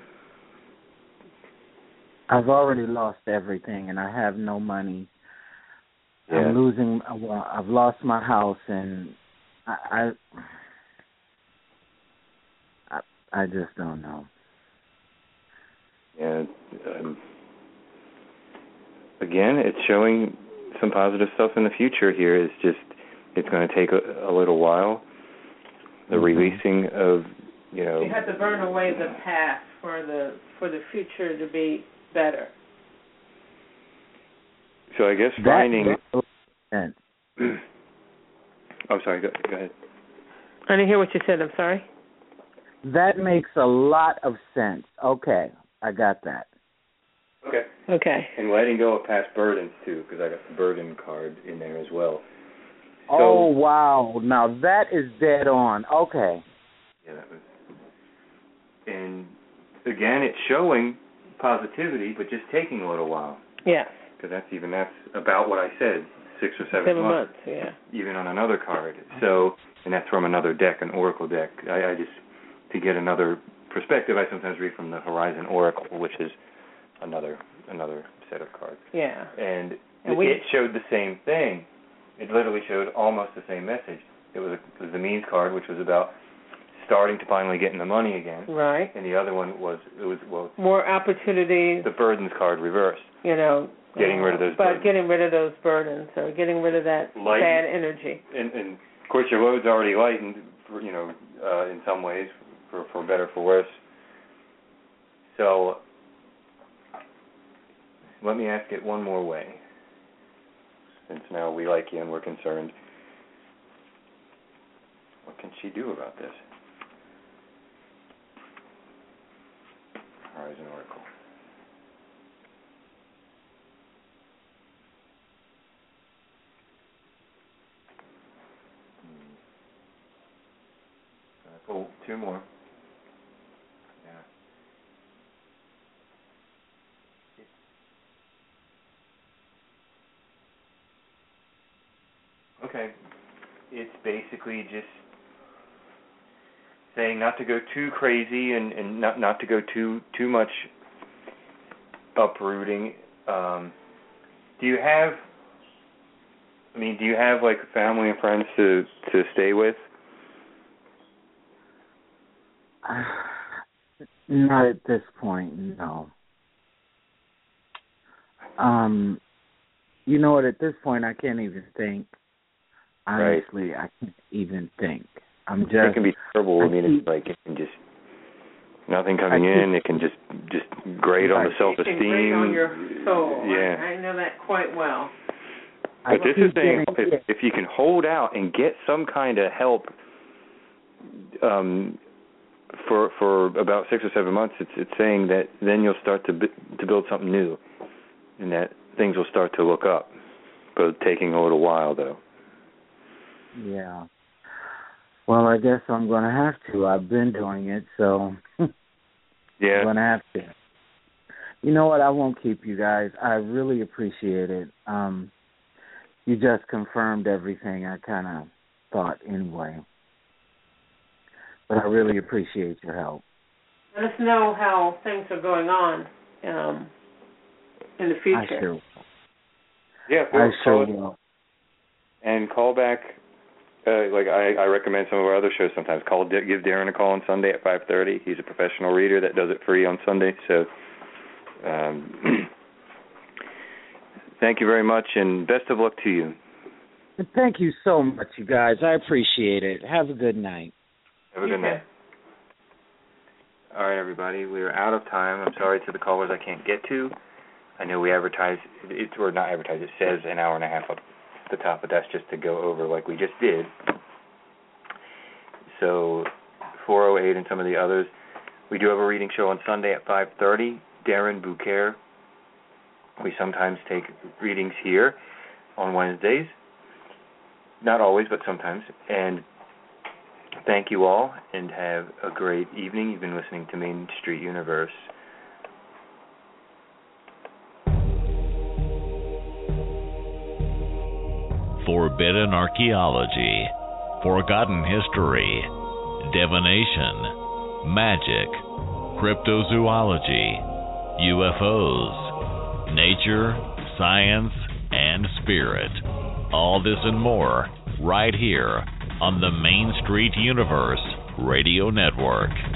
I've already lost everything, and I have no money. Yeah. I'm losing. Well, I've lost my house, and I, I, I just don't know. Yeah. Um, again, it's showing some positive stuff in the future. Here, it's just it's going to take a, a little while. The mm-hmm. releasing of, you know, you have to burn away the past for the for the future to be better. So I guess finding. That I'm sorry. Go, go ahead. I didn't hear what you said. I'm sorry. That makes a lot of sense. Okay, I got that. Okay. Okay. And letting go of past burdens too, because I got the burden card in there as well. So, oh wow! Now that is dead on. Okay. Yeah, that was. And again, it's showing positivity, but just taking a little while. Yes. Because that's even that's about what I said, six or seven, seven months. months. Yeah. Even on another card. So, and that's from another deck, an Oracle deck. I, I just to get another perspective, I sometimes read from the Horizon Oracle, which is another another set of cards. Yeah. And, and it, we, it showed the same thing. It literally showed almost the same message. It was, a, it was the means card, which was about starting to finally get in the money again. Right. And the other one was, it was, well... more opportunities. The burdens card reversed. You know. Getting rid of those but burdens. But getting rid of those burdens, or getting rid of that Lighten, bad energy. And, and, of course, your load's already lightened, for, you know, uh, in some ways, for, for better, for worse. So, let me ask it one more way, since now we like you and we're concerned. What can she do about this? Horizon Oracle. Hmm. I pull two more. Yeah. Okay. It's basically just saying not to go too crazy and, and not not to go too too much uprooting. Um, do you have? I mean, do you have like family and friends to to stay with? Uh, not at this point, no. Um, you know what? At this point, I can't even think. Honestly, right. I can't even think. I'm just. It can be terrible. I, I mean, keep, it's like it can just nothing coming keep, in. It can just just grate on the self-esteem. It can grate on your soul. Yeah, I, I know that quite well. But this is saying if, if you can hold out and get some kind of help um, for for about six or seven months, it's it's saying that then you'll start to to build something new, and that things will start to look up. But taking a little while, though. Yeah. Well, I guess I'm going to have to. I've been doing it, so yeah. I'm going to have to. You know what? I won't keep you guys. I really appreciate it. Um, you just confirmed everything I kind of thought anyway. But I really appreciate your help. Let us know how things are going on um, in the future. I sure will. Yeah, I well, sure call will. And call back. Uh, like I, I recommend some of our other shows sometimes. Call, give Darren a call on Sunday at five thirty. He's a professional reader that does it free on Sunday. So, um, thank you very much, and best of luck to you. And thank you so much, you guys. I appreciate it. Have a good night. Have a good night. All right, everybody. We are out of time. I'm sorry to the callers I can't get to. I know we advertise, it, or not advertise, it says an hour and a half up the top, but that's just to go over like we just did. So four oh eight and some of the others. We do have a reading show on Sunday at five thirty. Darren Bouquet. We sometimes take readings here on Wednesdays. Not always, but sometimes. And thank you all, and have a great evening. You've been listening to Main Street Universe. Forbidden archaeology, forgotten history, divination, magic, cryptozoology, U F Os, nature, science, and spirit. All this and more right here on the Main Street Universe Radio Network.